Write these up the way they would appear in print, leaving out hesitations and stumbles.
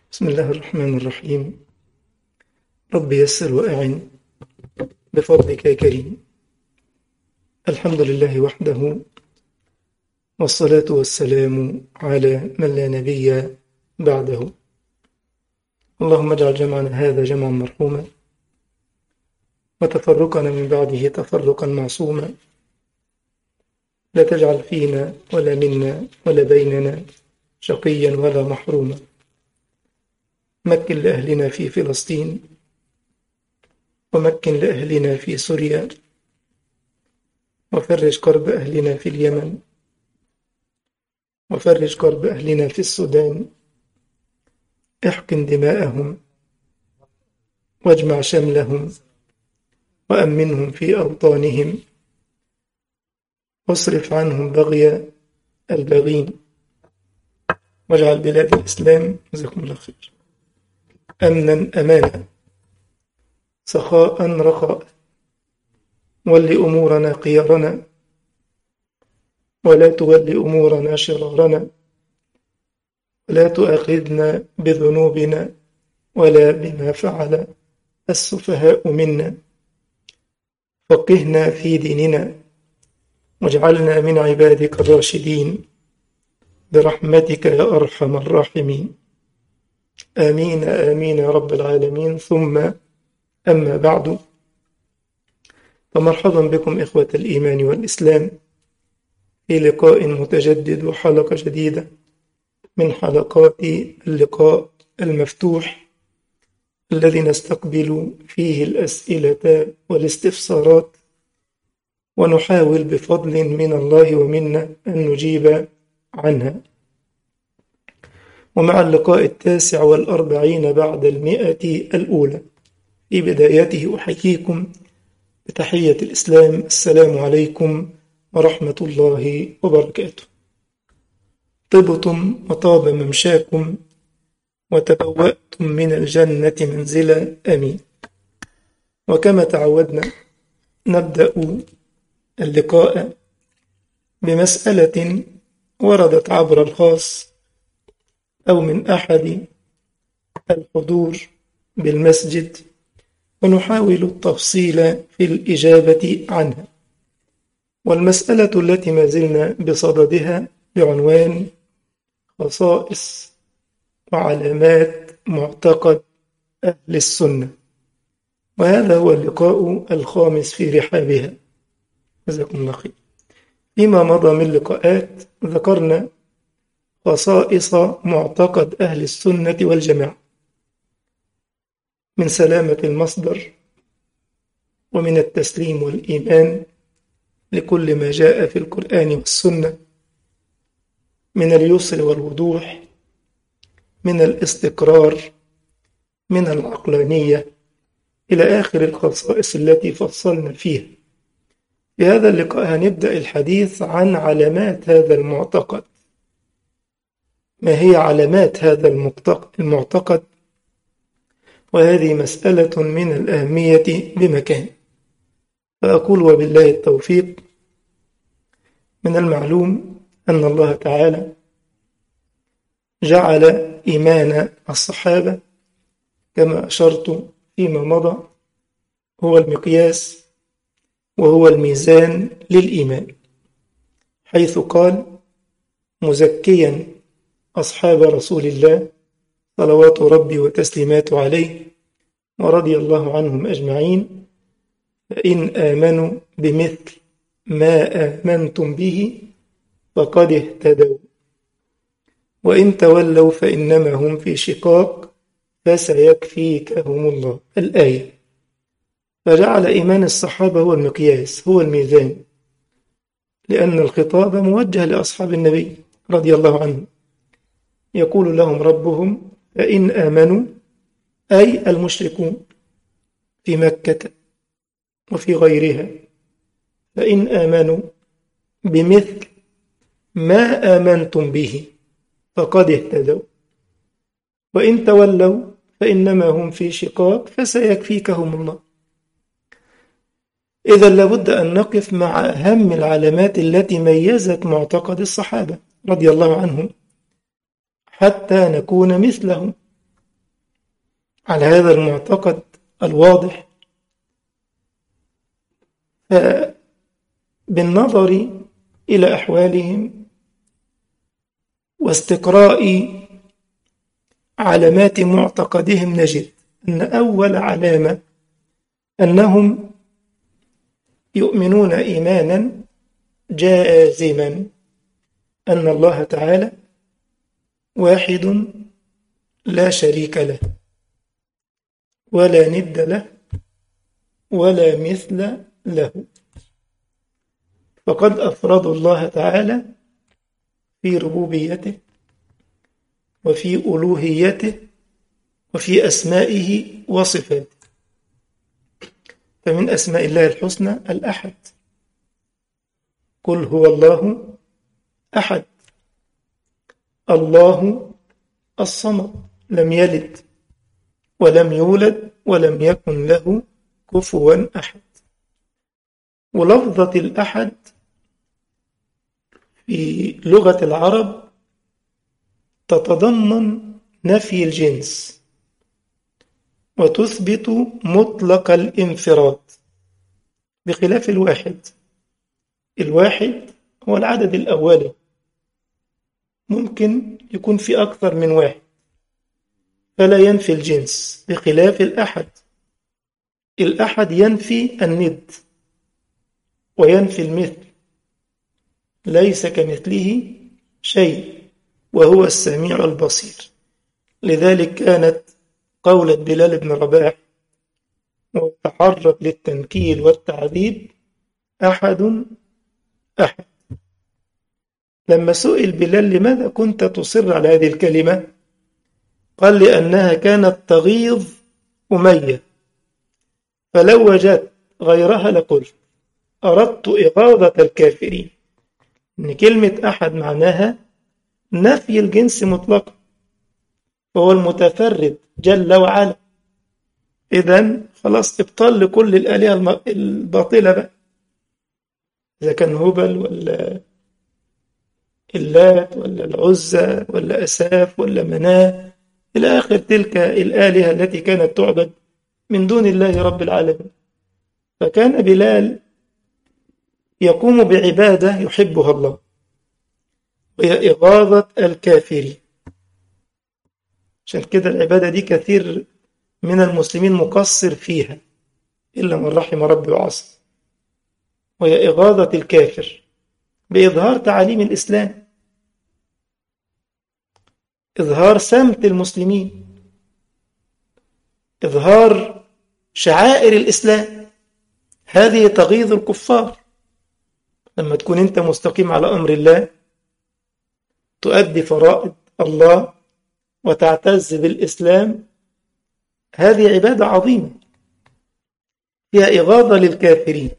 بسم الله الرحمن الرحيم. رب يسر وأعن بفضلك يا كريم. الحمد لله وحده، والصلاة والسلام على من لا نبي بعده. اللهم اجعل جمعنا هذا جمعا مرحوما، وتفرقنا من بعده تفرقا معصوما. لا تجعل فينا ولا منا ولا بيننا شقيا ولا محروما. مكن لأهلنا في فلسطين، ومكن لأهلنا في سوريا، وفرج كرب أهلنا في اليمن، وفرج كرب أهلنا في السودان. احقن دماءهم واجمع شملهم، وأمنهم في أوطانهم، واصرف عنهم بغي الباغين، واجعل بلاد الإسلام جزاكم الله خير أمنا أمانا، سخاء رخاء. ول أمورنا خيارنا، ولا تول أمورنا شرارنا، ولا تؤاخذنا بذنوبنا ولا بما فعل السفهاء منا. فقهنا في ديننا، واجعلنا من عبادك الراشدين برحمتك يا أرحم الراحمين. آمين آمين يا رب العالمين. ثم أما بعد، فمرحبا بكم إخوة الإيمان والإسلام في لقاء متجدد وحلقة جديدة من حلقات اللقاء المفتوح، الذي نستقبل فيه الأسئلة والاستفسارات، ونحاول بفضل من الله ومنا أن نجيب عنها. ومع اللقاء 49 بعد 100 الأولى، في بدايته أحييكم بتحية الإسلام: السلام عليكم ورحمة الله وبركاته. طبتم وطاب ممشاكم، وتبوأتم من الجنة منزلا، آمين. وكما تعودنا، نبدأ اللقاء بمسألة وردت عبر الخاص أو من أحد الحضور بالمسجد، ونحاول التفصيل في الإجابة عنها. والمسألة التي ما زلنا بصددها بعنوان خصائص وعلامات معتقد أهل السنة، وهذا هو اللقاء الخامس في رحابها، جزاكم الله خير. فيما مضى من لقاءات ذكرنا خصائص معتقد أهل السنة والجماعة، من سلامة المصدر، ومن التسليم والإيمان لكل ما جاء في القرآن والسنة، من اليسر والوضوح، من الاستقرار، من العقلانية، إلى آخر الخصائص التي فصلنا فيها. في هذا اللقاء هنبدأ الحديث عن علامات هذا المعتقد. ما هي علامات هذا المعتقد؟ وهذه مسألة من الأهمية بمكان. فأقول وبالله التوفيق. من المعلوم أن الله تعالى جعل إيمان الصحابة كما أشرت فيما مضى هو المقياس وهو الميزان للإيمان، حيث قال مزكيا أصحاب رسول الله صلوات ربي وتسليماته عليه ورضي الله عنهم أجمعين: فإن آمنوا بمثل ما آمنتم به فقد اهتدوا، وإن تولوا فإنما هم في شقاق فسيكفيكهم الله. الآية. فجعل إيمان الصحابة هو المقياس، هو الميزان، لأن الخطاب موجه لأصحاب النبي رضي الله عنهم. يقول لهم ربهم: فإن آمنوا، أي المشركون في مكة وفي غيرها، فإن آمنوا بمثل ما آمنتم به فقد اهتدوا، وإن تولوا فإنما هم في شقاق فسيكفيكهم الله. إذا لابد أن نقف مع أهم العلامات التي ميزت معتقد الصحابة رضي الله عنهم حتى نكون مثلهم. على هذا المعتقد الواضح، بالنظر إلى أحوالهم واستقراء علامات معتقدهم نجد أن أول علامة أنهم يؤمنون إيمانا جازما أن الله تعالى واحد لا شريك له ولا ند له ولا مثل له، فقد أفردوا الله تعالى في ربوبيته وفي ألوهيته وفي أسمائه وصفاته. فمن أسماء الله الحسنى الأحد، قل هو الله أحد، الله الصمد لم يلد ولم يولد ولم يكن له كفوا أحد. ولفظة الأحد في لغة العرب تتضمن نفي الجنس وتثبت مطلق الانفراد، بخلاف الواحد. الواحد هو العدد الأولي، ممكن يكون في أكثر من واحد فلا ينفي الجنس، بخلاف الأحد. الأحد ينفي الند وينفي المثل، ليس كمثله شيء وهو السميع البصير. لذلك كانت قولة بلال بن رباح وتعرض للتنكيل والتعذيب أحد أحد. لما سئل بلال لماذا كنت تصر على هذه الكلمة، قال لأنها كانت تغيظ أمية، فلو وجدت غيرها لقلت أردت إغاظة الكافرين. إن كلمة أحد معناها نفي الجنس مطلقا، وهو المتفرد جل وعلا. إذن خلاص ابطل لكل الآلهة الباطلة بقى، إذا كان هبل ولا اللات ولا العزى ولا أساف ولا مناه إلى آخر تلك الآلهة التي كانت تعبد من دون الله رب العالمين. فكان بلال يقوم بعبادة يحبها الله، وهي إغاظة الكافرين. عشان كده العبادة دي كثير من المسلمين مقصر فيها إلا من رحم ربي وعصى، وهي إغاظة الكافر بإظهار تعاليم الإسلام، إظهار سمت المسلمين، إظهار شعائر الإسلام. هذه تغيظ الكفار. لما تكون أنت مستقيم على أمر الله، تؤدي فرائض الله وتعتز بالإسلام، هذه عبادة عظيمة فيها إغاظة للكافرين.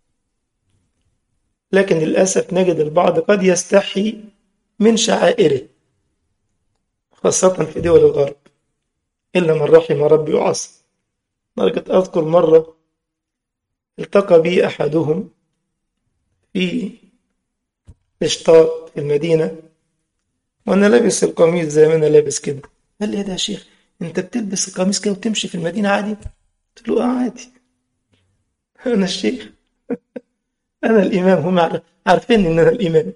لكن للأسف نجد البعض قد يستحي من شعائره، خاصة في دول الغرب إلا من رحم ربي وعصى. درجة أذكر مرة التقى بي أحدهم في اشتاط في المدينة، وأنا لابس القميص زي ما أنا لابس كده. قال لي يا ده يا شيخ، أنت بتلبس القميص كده وتمشي في المدينة عادي؟ قلت له عادي، أنا الشيخ، أنا الإمام، هم عارفين إن أنا الإمام.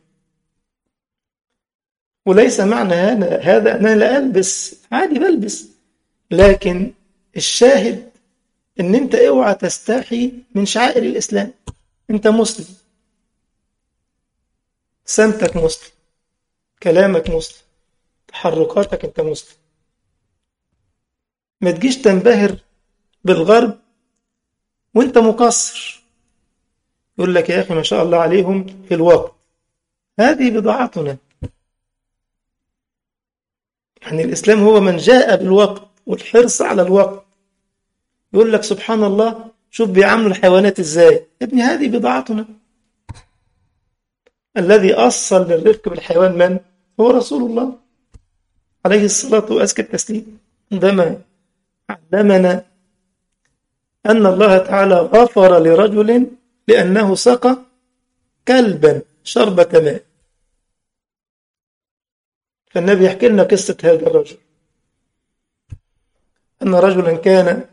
وليس معنى هذا أنا لا ألبس، عادي بلبس، لكن الشاهد إن أنت اوعى تستحي من شعائر الإسلام. أنت مسلم، سمتك مسلم، كلامك مسلم، تحركاتك أنت مسلم. ما تجيش تنبهر بالغرب وأنت مقصر. يقول لك يا أخي ما شاء الله عليهم في الوقت، هذه بضاعتنا. يعني الإسلام هو من جاء بالوقت والحرص على الوقت. يقول لك سبحان الله، شوف بيعاملوا الحيوانات إزاي. يا ابني هذه بضاعتنا. الذي أصل للرفق بالحيوان من؟ هو رسول الله عليه الصلاة وأزكى التسليم، عندما علمنا أن الله تعالى غفر لرجل لأنه سقى كلبا شربة ماء. فالنبي يحكي لنا قصة هذا الرجل. أن رجلا كان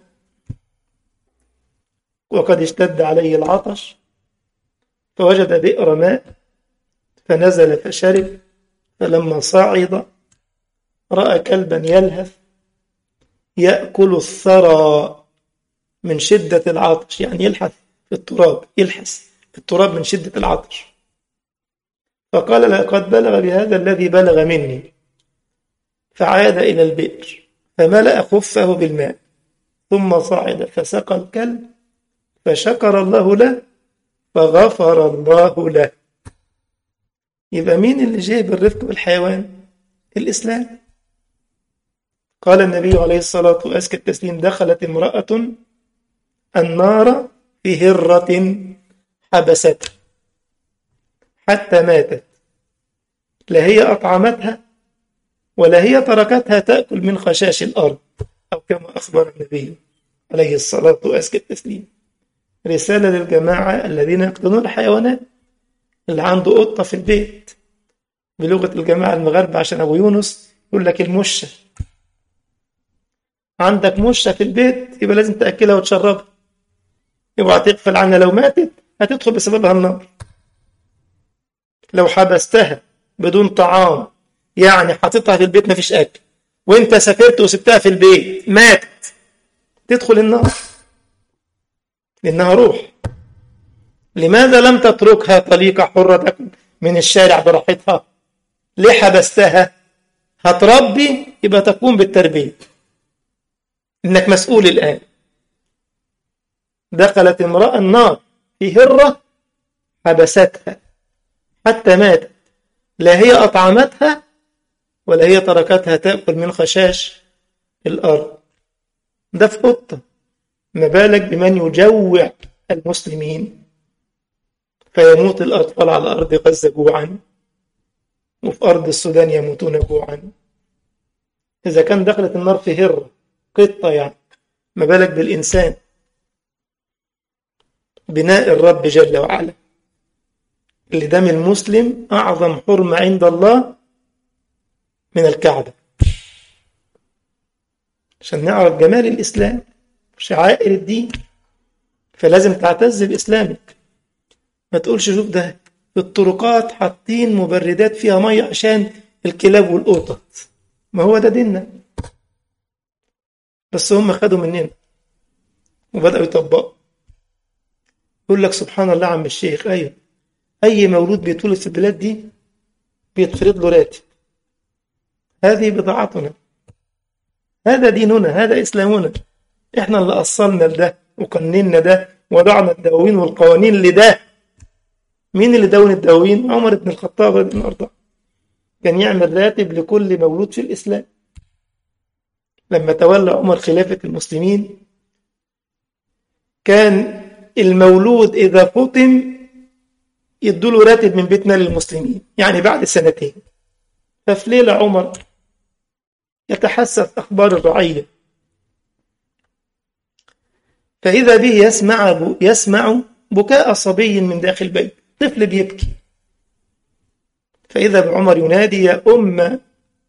وقد اشتد عليه العطش، فوجد بئر ماء فنزل فشرب، فلما صعد رأى كلبا يلهث يأكل الثرى من شدة العطش، يعني يلحث في التراب، يلحس في التراب من شدة العطش. فقال لقد بلغ بهذا الذي بلغ مني، فعاد إلى البئر فملأ خفه بالماء، ثم صعد فسقى الكلب، فشكر الله له فغفر الله له. يبقى مين اللي جايب الرفق بالحيوان؟ الإسلام. قال النبي عليه الصلاة وأزكى التسليم: دخلت امرأة النار في هرة حبستها حتى ماتت، لا هي أطعمتها ولا هي تركتها تأكل من خشاش الأرض، أو كما أخبر النبي عليه الصلاة وأزكى التسليم. رسالة للجماعة الذين يقتلون الحيوانات. اللي عنده قطة في البيت، بلغة الجماعة المغاربة عشان أبو يونس يقول لك المشة. عندك مشة في البيت يبقى لازم تأكلها وتشربها، يبقى تغفل عنها، لو ماتت هتدخل بسببها النار. لو حبستها بدون طعام، يعني حطيتها في البيت مفيش أكل، وانت سافرت وسبتها في البيت ماتت، تدخل النار لأنها روح. لماذا لم تتركها طليقة حرة تأكل من الشارع براحتها؟ ليه حبستها؟ هتربي يبقى تقوم بالتربية، إنك مسؤول الآن. دخلت امرأة النار في هرة حبستها حتى ماتت، لا هي أطعمتها ولا هي تركتها تأكل من خشاش الأرض. ده في قطة، ما بالك بمن يجوع المسلمين فيموت الأطفال على أرض غزة جوعا، وفي أرض السودان يموتون جوعا. إذا كان دخلت النار في هرة قطة يعني، ما بالك بالإنسان. بناء الرب جل وعلا، اللي دم المسلم أعظم حرمة عند الله من الكعبة. عشان نعرف جمال الإسلام وشعائر الدين، فلازم تعتز بإسلامك. ما تقولش شوف ده في الطرقات حاطين مبردات فيها مية عشان الكلاب والقطط، ما هو ده ديننا، بس هم خدوا مننا وبدأوا يطبقوا. يقول لك سبحان الله عم الشيخ، أيوه، أي مولود بيتولد في البلاد دي بيتفرض له راتب. هذه بضاعتنا، هذا ديننا، هذا إسلامنا. إحنا اللي أصلنا لده وقننا ده، وضعنا الدواوين والقوانين لده. مين اللي دون الدواوين؟ عمر بن الخطاب رضي الله عنه، كان يعمل راتب لكل مولود في الإسلام. لما تولى عمر خلافة المسلمين، كان المولود إذا فطم يدوله راتب من بيتنا للمسلمين، يعني بعد سنتين. ففي ليلة عمر يتحسس أخبار الرعية، فإذا به يسمع بكاء صبي من داخل البيت، طفل بيبكي. فإذا بعمر ينادي: يا أم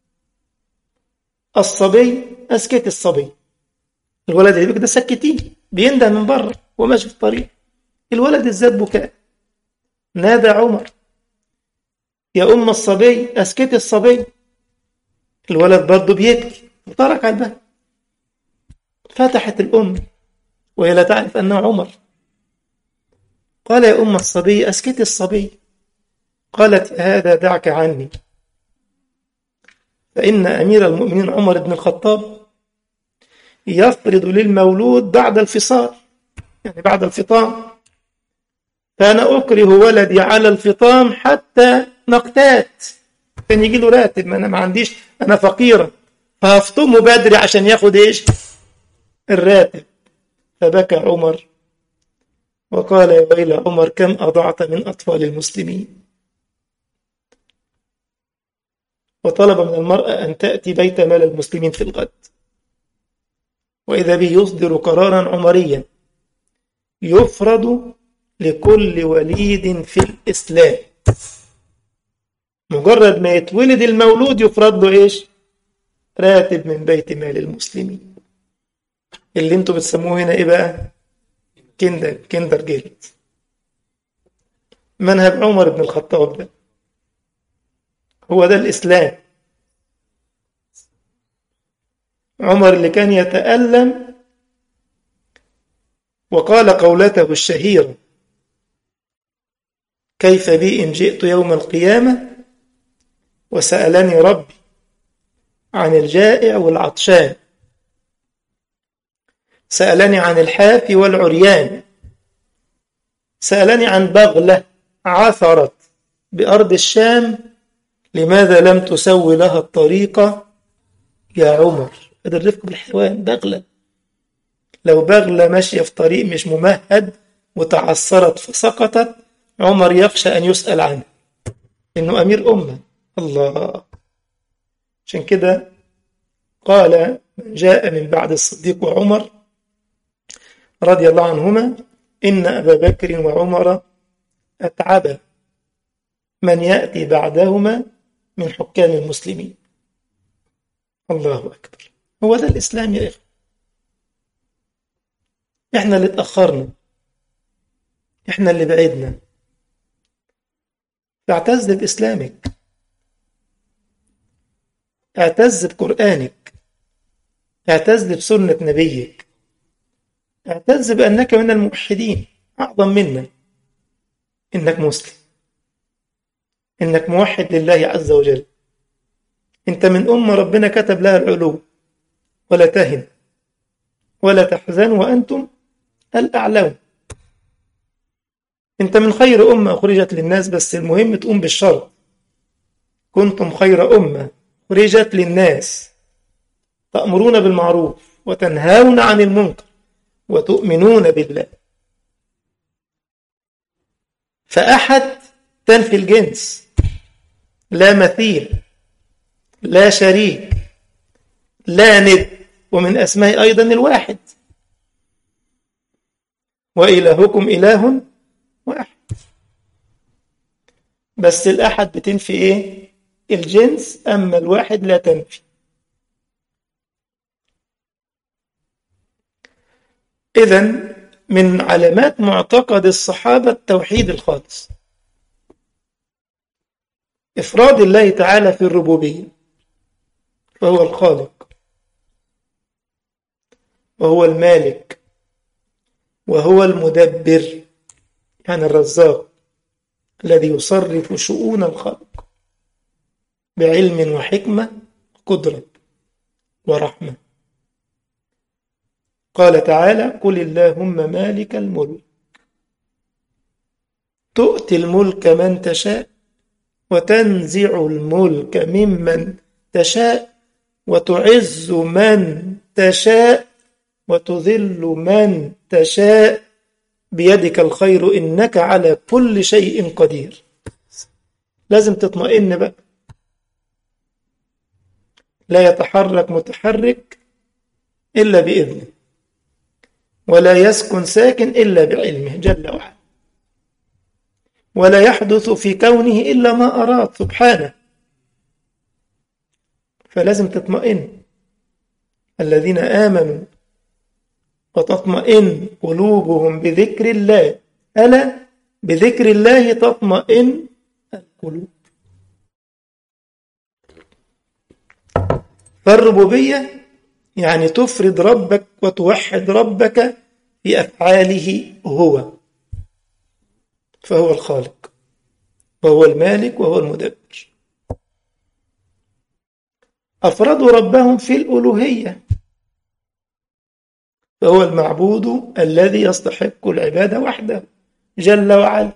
الصبي أسكت الصبي. الولد اللي بيبكي ده سكتيه، بينده من بره وماشي في الطريق. الولد ازداد بكاء، نادى عمر: يا أم الصبي أسكت الصبي. الولد برضه بيبكي وترك على الباب. فتحت الأم وهي لا تعرف أنه عمر، قال: يا أم الصبي أسكت الصبي. قالت: هذا دعك عني، فإن أمير المؤمنين عمر بن الخطاب يفرض للمولود بعد الفصال، يعني بعد الفطام، فأنا أكره ولدي على الفطام حتى نقتات، كان يجي له راتب، ما أنا ما عنديش، أنا فقيرة، فهفطمه بدري عشان ياخد إيش؟ الراتب. فبكى عمر وقال: يا ويل عمر، كم أضعت من أطفال المسلمين. وطلب من المرأة أن تأتي بيت مال المسلمين في الغد، وإذا به يصدر قرارا عمريا يفرض لكل وليد في الإسلام. مجرد ما يتولد المولود يفرض له إيش؟ راتب من بيت مال المسلمين. اللي انتوا بتسموه هنا ايه بقى؟ كندر جيت. منهج عمر بن الخطاب ده، هو ده الإسلام. عمر اللي كان يتألم وقال قولته الشهيرة: كيف بي إن جئت يوم القيامة وسألني ربي عن الجائع والعطشان، سألني عن الحافي والعريان، سألني عن بغلة عثرت بأرض الشام لماذا لم تسوي لها الطريق يا عمر. هذا الرفق بالحيوان، بغلة، لو بغلة ماشية في طريق مش ممهد وتعثرت فسقطت، عمر يخشى أن يسأل عنه إنه أمير أمة. الله. عشان كده قال من جاء من بعد الصديق وعمر رضي الله عنهما: إن أبا بكر وعمر أتعب من يأتي بعدهما من حكام المسلمين. الله أكبر. هو ده الإسلام يا إخوة. إحنا اللي اتأخرنا، إحنا اللي بعدنا. فاعتز بإسلامك، اعتز بقرآنك، اعتز بسنة نبيك، اعتز بأنك من الموحدين. أعظم منا إنك مسلم، إنك موحد لله عز وجل. أنت من أمة ربنا كتب لها العلو، ولا تهن ولا تحزن وأنتم الأعلون. أنت من خير أمة أخرجت للناس، بس المهم تقوم بالشرط: كنتم خير أمة أخرجت للناس تأمرون بالمعروف وتنهون عن المنكر وتؤمنون بالله. فأحد تنفي الجنس، لا مثيل، لا شريك، لا ند، ومن أسماء أيضا الواحد: وإلهكم إله واحد. بس الأحد بتنفي إيه؟ الجنس، أما الواحد لا تنفي. إذن من علامات معتقد الصحابة التوحيد الخالص، إفراد الله تعالى في الربوبية، فهو الخالق وهو المالك وهو المدبر، يعني الرزاق الذي يصرف شؤون الخلق بعلم وحكمة وقدرة ورحمة. قال تعالى: قل اللهم مالك الملك تؤتي الملك من تشاء وتنزع الملك ممن تشاء وتعز من تشاء وتذل من تشاء بيدك الخير إنك على كل شيء قدير. لازم تطمئن بقى. لا يتحرك متحرك إلا بإذنه، ولا يسكن ساكن إلا بعلمه جل وعلا، ولا يحدث في كونه إلا ما أراد سبحانه. فلازم تطمئن. الذين آمنوا وتطمئن قلوبهم بذكر الله، ألا بذكر الله تطمئن القلوب. فالربوبية يعني تفرد ربك وتوحد ربك في أفعاله هو، فهو الخالق وهو المالك وهو المدبر. أفردوا ربهم في الألوهية، فهو المعبود الذي يستحق العبادة وحده جل وعلا.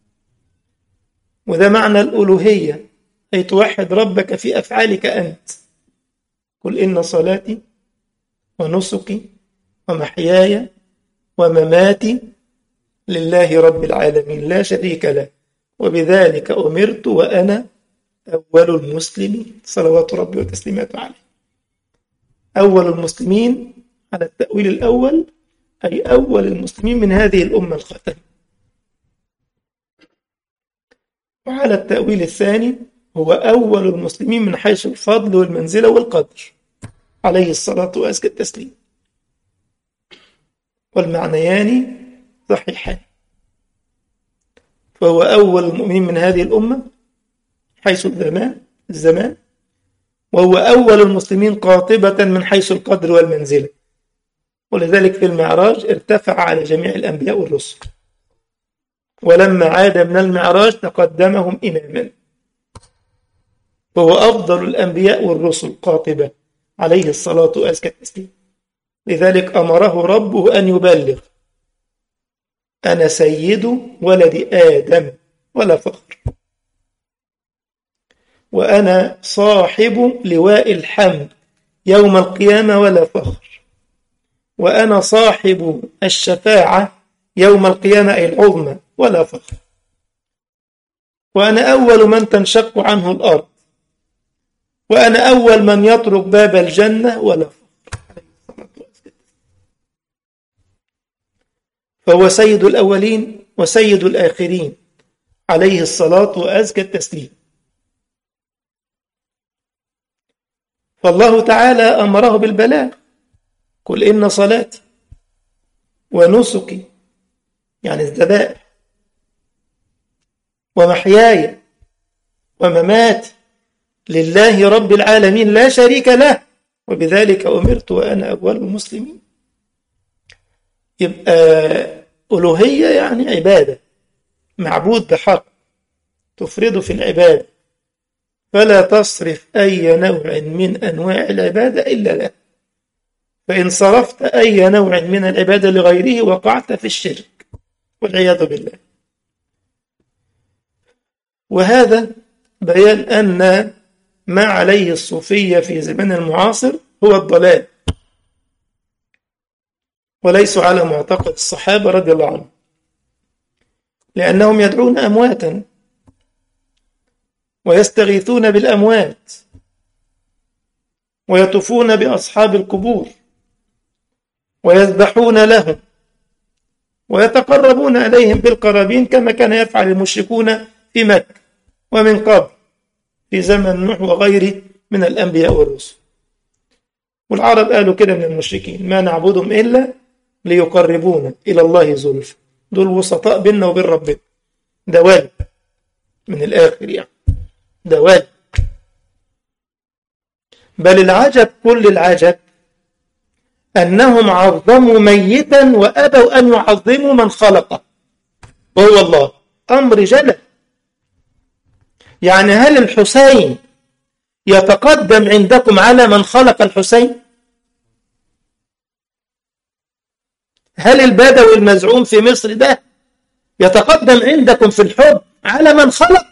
وده معنى الألوهية، أي توحد ربك في أفعالك أنت. قل إن صلاتي ونسكي ومحياي ومماتي لله رب العالمين لا شريك له وبذلك أمرت وأنا أول المسلمين، صلوات ربي وتسليماته عليه. أول المسلمين على التأويل الأول، أي أول المسلمين من هذه الأمة الخاتمة. وعلى التأويل الثاني هو أول المسلمين من حيث الفضل والمنزلة والقدر، عليه الصلاة وأزكى التسليم. والمعنيان صحيحان. فهو أول المؤمنين من هذه الأمة حيث الزمان، وهو أول المسلمين قاطبة من حيث القدر والمنزلة، ولذلك في المعراج ارتفع على جميع الأنبياء والرسل، ولما عاد من المعراج تقدمهم إماما، فهو أفضل الأنبياء والرسل قاطبة عليه الصلاة وأزكى التسليم. لذلك أمره ربه أن يبلغ: أنا سيد ولد آدم ولا فخر، وأنا صاحب لواء الحمد يوم القيامة ولا فخر، وأنا صاحب الشفاعة يوم القيامة أي العظمى ولا فخر، وأنا أول من تنشق عنه الأرض، وأنا أول من يطرق باب الجنة ولا فخر. فهو سيد الأولين وسيد الآخرين عليه الصلاة وأزكى التسليم. فالله تعالى أمره بالبلاغ: قل إن صلاتي ونسكي يعني الذبائح ومحياي ومماتي لله رب العالمين لا شريك له وبذلك أمرت وأنا أول المسلمين. يبقى ألوهية يعني عبادة، معبود بحق تفرده في العبادة، فلا تصرف أي نوع من أنواع العبادة إلا له، فإن صرفت أي نوع من العبادة لغيره وقعت في الشرك والعياذ بالله. وهذا بيان أن ما عليه الصوفية في زمن المعاصر هو الضلال، وليسوا على معتقد الصحابة رضي الله عنهم، لأنهم يدعون أمواتا ويستغيثون بالأموات ويطوفون بأصحاب القبور ويذبحون لهم ويتقربون إليهم بالقرابين كما كان يفعل المشركون في مكة ومن قبل في زمن نوح وغيره من الأنبياء والرسل. والعرب قالوا كده من المشركين: ما نعبدهم إلا ليقربونا إلى الله زلفى. دول وسطاء بيننا وبين ربنا، ده والد من الآخر يعني، ده والد. بل العجب كل العجب أنهم عظموا ميتا وأبوا أن يعظموا من خلقه وهو الله. أمر جلل. يعني هل الحسين يتقدم عندكم على من خلق الحسين؟ هل البدوي المزعوم في مصر ده يتقدم عندكم في الحب على من خلق؟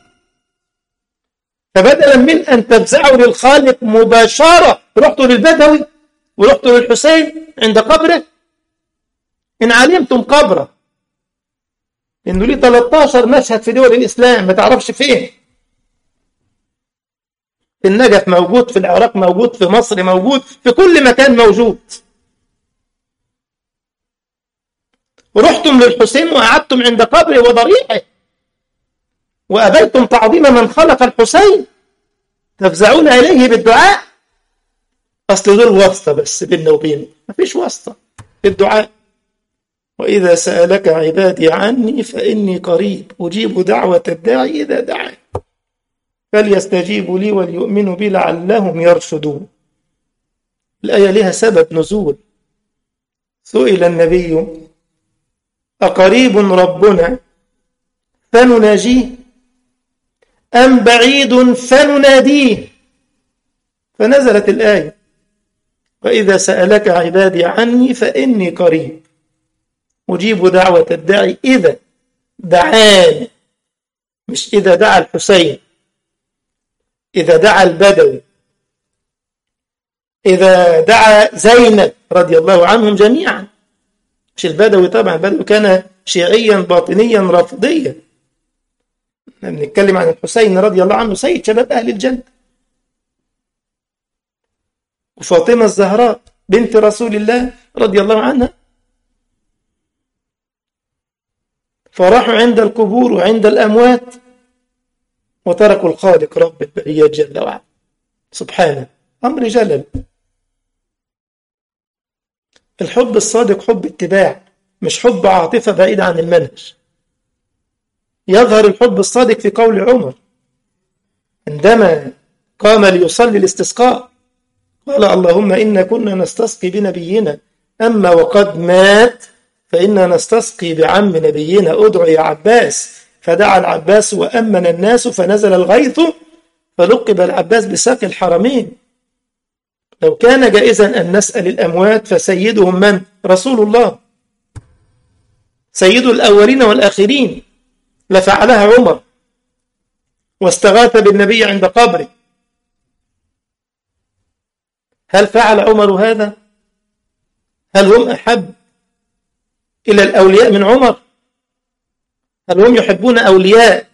فبدلا من أن تفزعوا للخالق مباشرة رحتوا للبدوي ورحتوا للحسين عند قبره. إن علمتم قبره إنه ليه 13 مشهد في دول الإسلام ما تعرفش فين، في النجف موجود، في العراق موجود، في مصر موجود، في كل مكان موجود. ورحتم للحسين وقعدتم عند قبره وضريحه وأبيتم تعظيم من خلق الحسين، تفزعون إليه بالدعاء. أصل دول واسطة بس بيننا وبينه، ما فيش واسطة في الدعاء. وإذا سألك عبادي عني فإني قريب أجيب دعوة الداعي إذا دعاني فليستجيبوا لي وليؤمنوا بي لعلهم يرشدون. الآية لها سبب نزول. سئل النبي: أقريب ربنا فنناجيه أم بعيد فنناديه؟ فنزلت الآية: وإذا سألك عبادي عني فإني قريب أجيب دعوة الداعي إذا دعاني، مش إذا دعا الحسين، إذا دعا البدوي، إذا دعا زينب رضي الله عنهم جميعا. مش البدوي طبعا، البدوي كان شيعيا باطنيا رافضيا. بنتكلم عن الحسين رضي الله عنه سيد شباب أهل الجنة، وفاطمة الزهراء بنت رسول الله رضي الله عنها. فراحوا عند القبور وعند الأموات وتركوا الخالق رب البريات جل وعلا سبحانه. أمر جلل. الحب الصادق حب اتباع، مش حب عاطفة بعيد عن المنهج. يظهر الحب الصادق في قول عمر عندما قام ليصلي الاستسقاء، قال اللهم إنا كنا نستسقي بنبينا، أما وقد مات فإنا نستسقي بعم نبينا، ادعو يا عباس. فدعا العباس وأمن الناس فنزل الغيث فلقب العباس بساقي الحرمين. لو كان جائزا أن نسأل الأموات فسيدهم من؟ رسول الله، سيد الأولين والآخرين، لفعلها عمر واستغاث بالنبي عند قبره. هل فعل عمر هذا؟ هل هم أحب إلى الأولياء من عمر؟ هل هم يحبون أولياء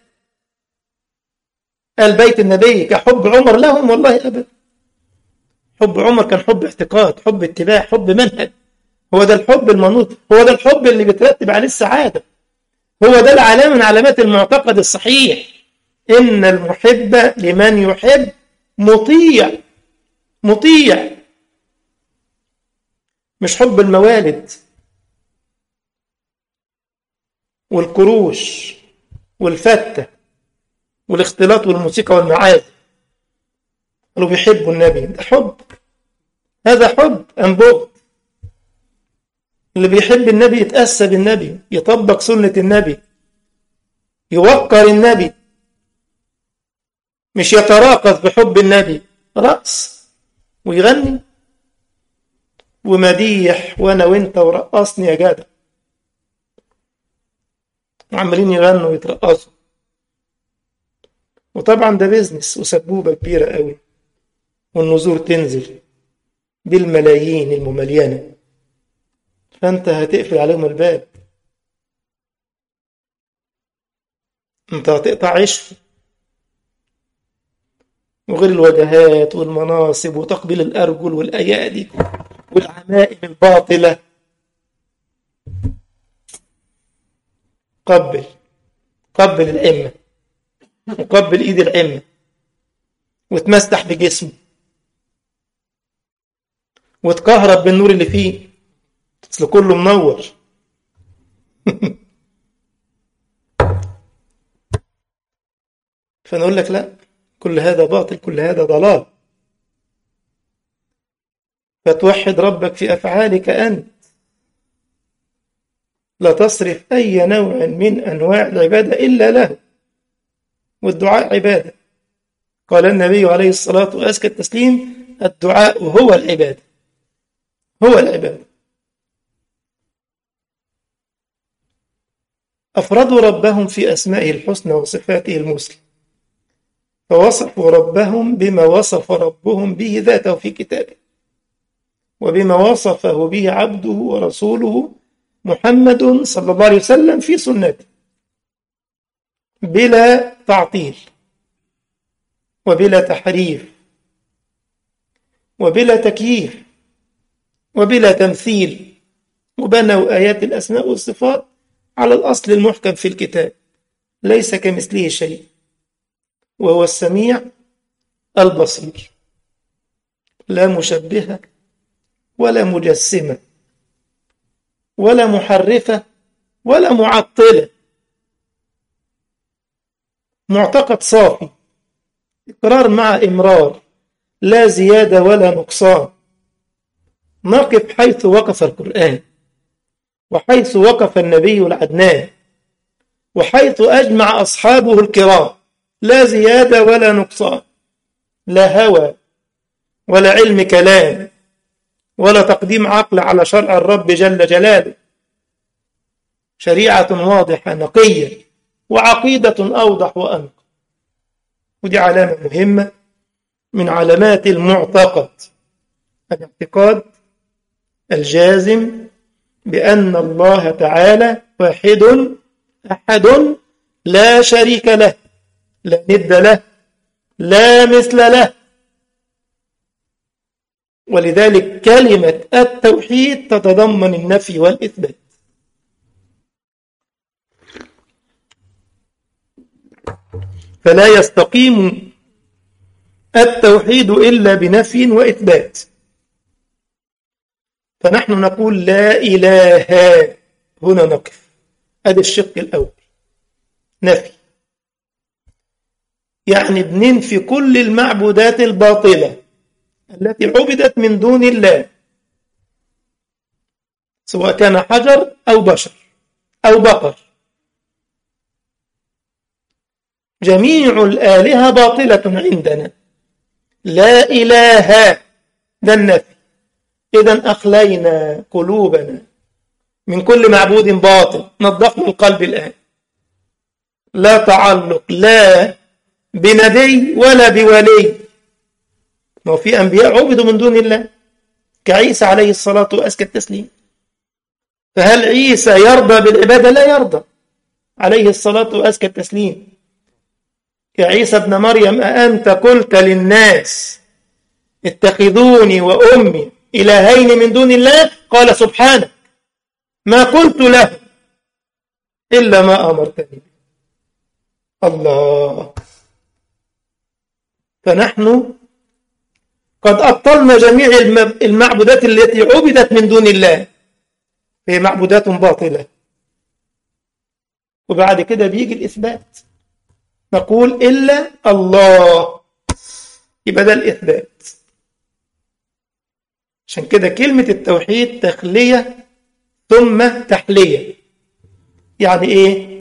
آل بيت النبي كحب عمر لهم؟ والله أبدا. حب عمر كان حب اعتقاد، حب اتباع، حب منهج. هو ده الحب المنوط، هو ده الحب اللي بترتب عليه السعادة، هو ده العلامة من علامات المعتقد الصحيح. إن المحب لمن يحب مطيع. مطيع، مش حب الموالد والكروش والفتة والاختلاط والموسيقى والمعازف. قالوا بيحبوا النبي، ده حب؟ هذا حب أم بغض؟ اللي بيحب النبي يتأسى بالنبي، يطبق سنة النبي، يوقر النبي، مش يتراقص بحب النبي رأس ويغني ومديح وانا وانت ورقصني يا جدع، وعمالين يغنوا ويترقصوا. وطبعا ده بيزنس وسبوبة كبيرة قوي، والنذور تنزل بالملايين المملينة، فانت هتقفل عليهم الباب، انت هتقطع عيشهم. وغير الوجهات والمناصب وتقبيل الأرجل والأيادي والعمائم الباطلة. قبل الأئمة وقبل إيد الأئمة وتمسح بجسمه وتكهرب بالنور اللي فيه، أصل كله منور. فنقول لك لا، كل هذا باطل، كل هذا ضلال. فتوحد ربك في أفعالك أنت، لا تصرف أي نوع من أنواع العبادة إلا له، والدعاء عبادة. قال النبي عليه الصلاة وأزكى التسليم الدعاء هو العبادة، هو العبادة. أفردوا ربهم في أسمائه الحسنى وصفاته المثلى، فوصفوا ربهم بما وصف ربهم به ذاته في كتابه، وبما وصفه به عبده ورسوله محمد صلى الله عليه وسلم في سنته، بلا تعطيل وبلا تحريف وبلا تكييف وبلا تمثيل. وبنوا آيات الأسماء والصفات على الأصل المحكم في الكتاب، ليس كمثله شيء وهو السميع البصير، لا مشبهة ولا مجسمة ولا محرفة ولا معطلة. معتقد صافي، إقرار مع إمرار، لا زيادة ولا نقصان. نقف حيث وقف القرآن، وحيث وقف النبي العدنان، وحيث أجمع أصحابه الكرام، لا زيادة ولا نقصان، لا هوى ولا علم كلام ولا تقديم عقل على شرع الرب جل جلاله. شريعة واضحة نقية، وعقيدة أوضح وأنقى. ودي علامة مهمة من علامات المعتقد، الاعتقاد الجازم بأن الله تعالى واحد أحد لا شريك له، لا ند له، لا مثل له. ولذلك كلمة التوحيد تتضمن النفي والإثبات. فلا يستقيم التوحيد إلا بنفي وإثبات. فنحن نقول لا إله هنا نقف. ادي الشق الأول، نفي، يعني بننفي كل المعبودات الباطلة التي عبدت من دون الله، سواء كان حجر أو بشر أو بقر. جميع الآلهة باطلة عندنا، لا إله، ده النفي. إذن أخلينا قلوبنا من كل معبود باطل، نظفنا القلب الآن، لا تعلق لا بنبي ولا بولي. ما في أنبياء عبدوا من دون الله كعيسى عليه الصلاة وأزكى التسليم، فهل عيسى يرضى بالعبادة؟ لا يرضى عليه الصلاة وأزكى التسليم. يا عيسى ابن مريم أأنت قلت للناس اتخذوني وأمي إلهين من دون الله؟ قال سبحانك ما قلت له إلا ما أمرتني. الله. فنحن قد أبطلنا جميع المعبودات التي عبدت من دون الله، هي معبودات باطلة. وبعد كده بيجي الإثبات، نقول إلا الله، يبقى ده الإثبات. عشان كده كلمة التوحيد تخلية ثم تحلية. يعني إيه؟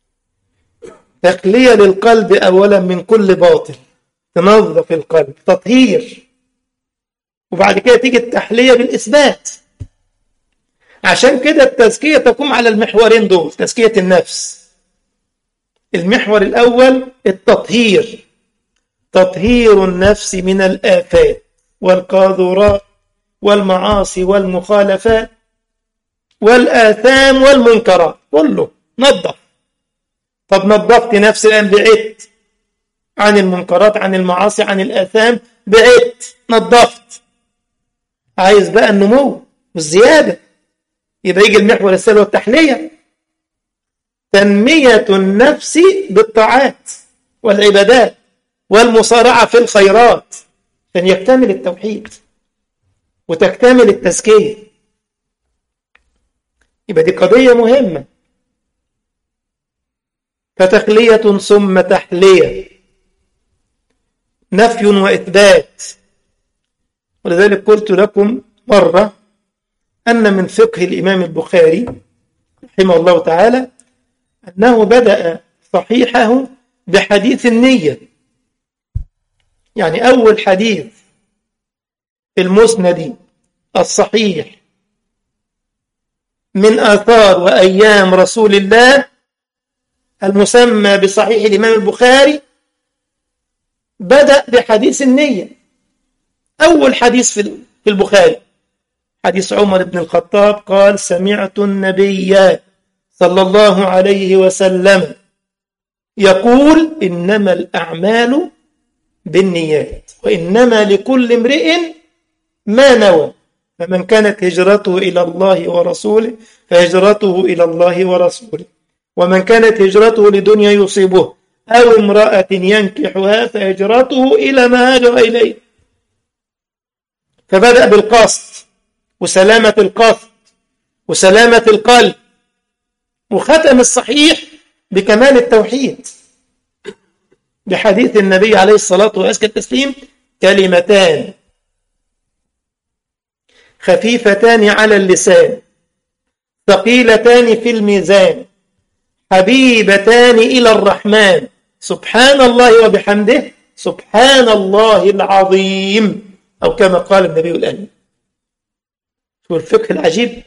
تخلية للقلب أولا من كل باطل، تنظف القلب، تطهير، وبعد كده تيجي التحلية بالإثبات. عشان كده التزكية تقوم على المحورين دول، تزكية النفس. المحور الأول التطهير، تطهير النفس من الآفات والقاذورات والمعاصي والمخالفات والآثام والمنكرات، كله نظف. طب نظفت نفسي الآن، بعدت عن المنكرات، عن المعاصي، عن الآثام، بعدت، نظفت. عايز بقى النمو والزيادة، يبقى يجي المحور الثاني والتحلية، تنمية النفس بالطاعات والعبادات والمصارعة في الخيرات، عشان يكتمل التوحيد وتكتمل التزكية. يبقى دي قضية مهمة. فتخلية ثم تحلية، نفي وإثبات. ولذلك قلت لكم مرة أن من فقه الإمام البخاري رحمه الله تعالى أنه بدأ صحيحه بحديث النية. يعني أول حديث في المسند الصحيح من آثار وأيام رسول الله المسمى بصحيح الإمام البخاري بدأ بحديث النية. أول حديث في البخاري حديث عمر بن الخطاب قال: سمعت النبي صلى الله عليه وسلم يقول: إنما الأعمال بالنيات وإنما لكل امرئ ما نوى، فمن كانت هجرته إلى الله ورسوله فهجرته إلى الله ورسوله، ومن كانت هجرته لدنيا يصيبه أو امرأة ينكحها فهجرته إلى ما هاجر إليه. فبدأ بالقصد وسلامة القصد وسلامة القلب، وختم الصحيح بكمال التوحيد بحديث النبي عليه الصلاة وأزكى التسليم: كلمتان خفيفتان على اللسان ثقيلتان في الميزان حبيبتان إلى الرحمن سبحان الله وبحمده سبحان الله العظيم، أو كما قال النبي الأمين. شو الفقه العجيب!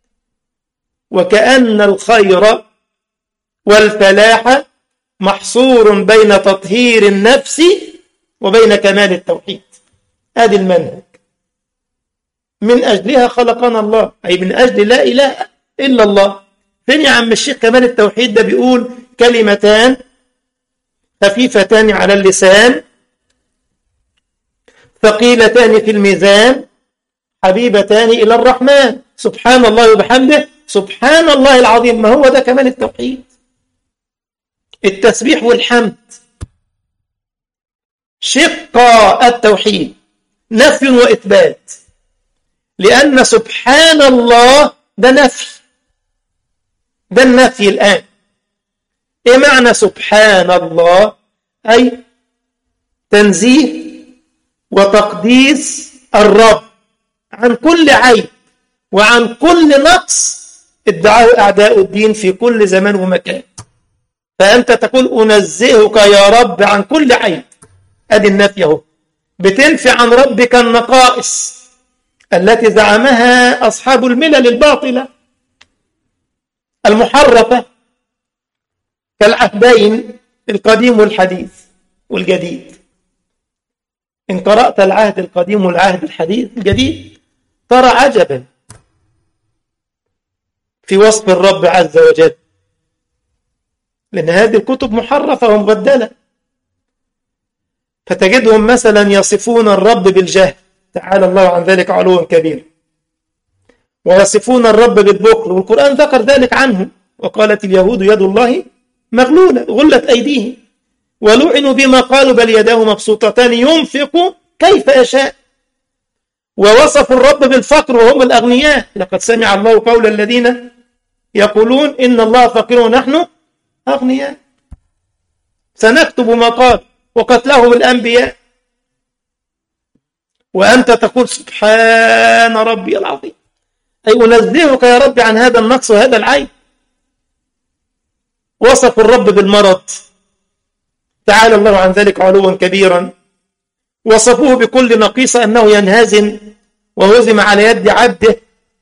وكأن الخير والفلاح محصور بين تطهير النفس وبين كمال التوحيد. هذه المنهج، من أجلها خلقنا الله، أي من أجل لا إله إلا الله. فين يا عم الشيخ كمال التوحيد ده؟ بيقول: كلمتان خفيفتان على اللسان ثقيلتان في الميزان حبيبتان إلى الرحمن سبحان الله وبحمده سبحان الله العظيم. ما هو ده كمال التوحيد؟ التسبيح والحمد شق التوحيد، نفي وإثبات، لأن سبحان الله ده نفي ده النفي الآن. إيه معنى سبحان الله؟ أي تنزيه وتقديس الرب عن كل عيب وعن كل نقص ادعاه أعداء الدين في كل زمان ومكان. فأنت تقول أنزهك يا رب عن كل عيب. أدي النفي اهو، بتنفي عن ربك النقائص التي زعمها أصحاب الملل الباطلة المحرفة كالعهدين القديم والحديث والجديد. إن قرأت العهد القديم والعهد الحديث الجديد ترى عجبا في وصف الرب عز وجل، لأن هذه الكتب محرفة ومبدلة. فتجدهم مثلا يصفون الرب بالجهل، تعالى الله عن ذلك علوا كبيرا، ويصفون الرب بالبخل، والقرآن ذكر ذلك عنه، وقالت اليهود يد الله مغلولة غلت أيديهم ولعنوا بما قالوا بل يداه مبسوطتان ينفق كيف يشاء. ووصفوا الرب بالفقر وهم الأغنياء، لقد سمع الله قول الذين يقولون إن الله فقير ونحن أغنياء سنكتب ما قال وقتلهم الأنبياء. وأنت تقول سبحان ربي العظيم، أي أنزهك يا رب عن هذا النقص وهذا العيب. وصف الرب بالمرض، تعالى الله عن ذلك علوا كبيرا. وصفوه بكل نقيصة أنه ينهزم وهزم على يد عبده.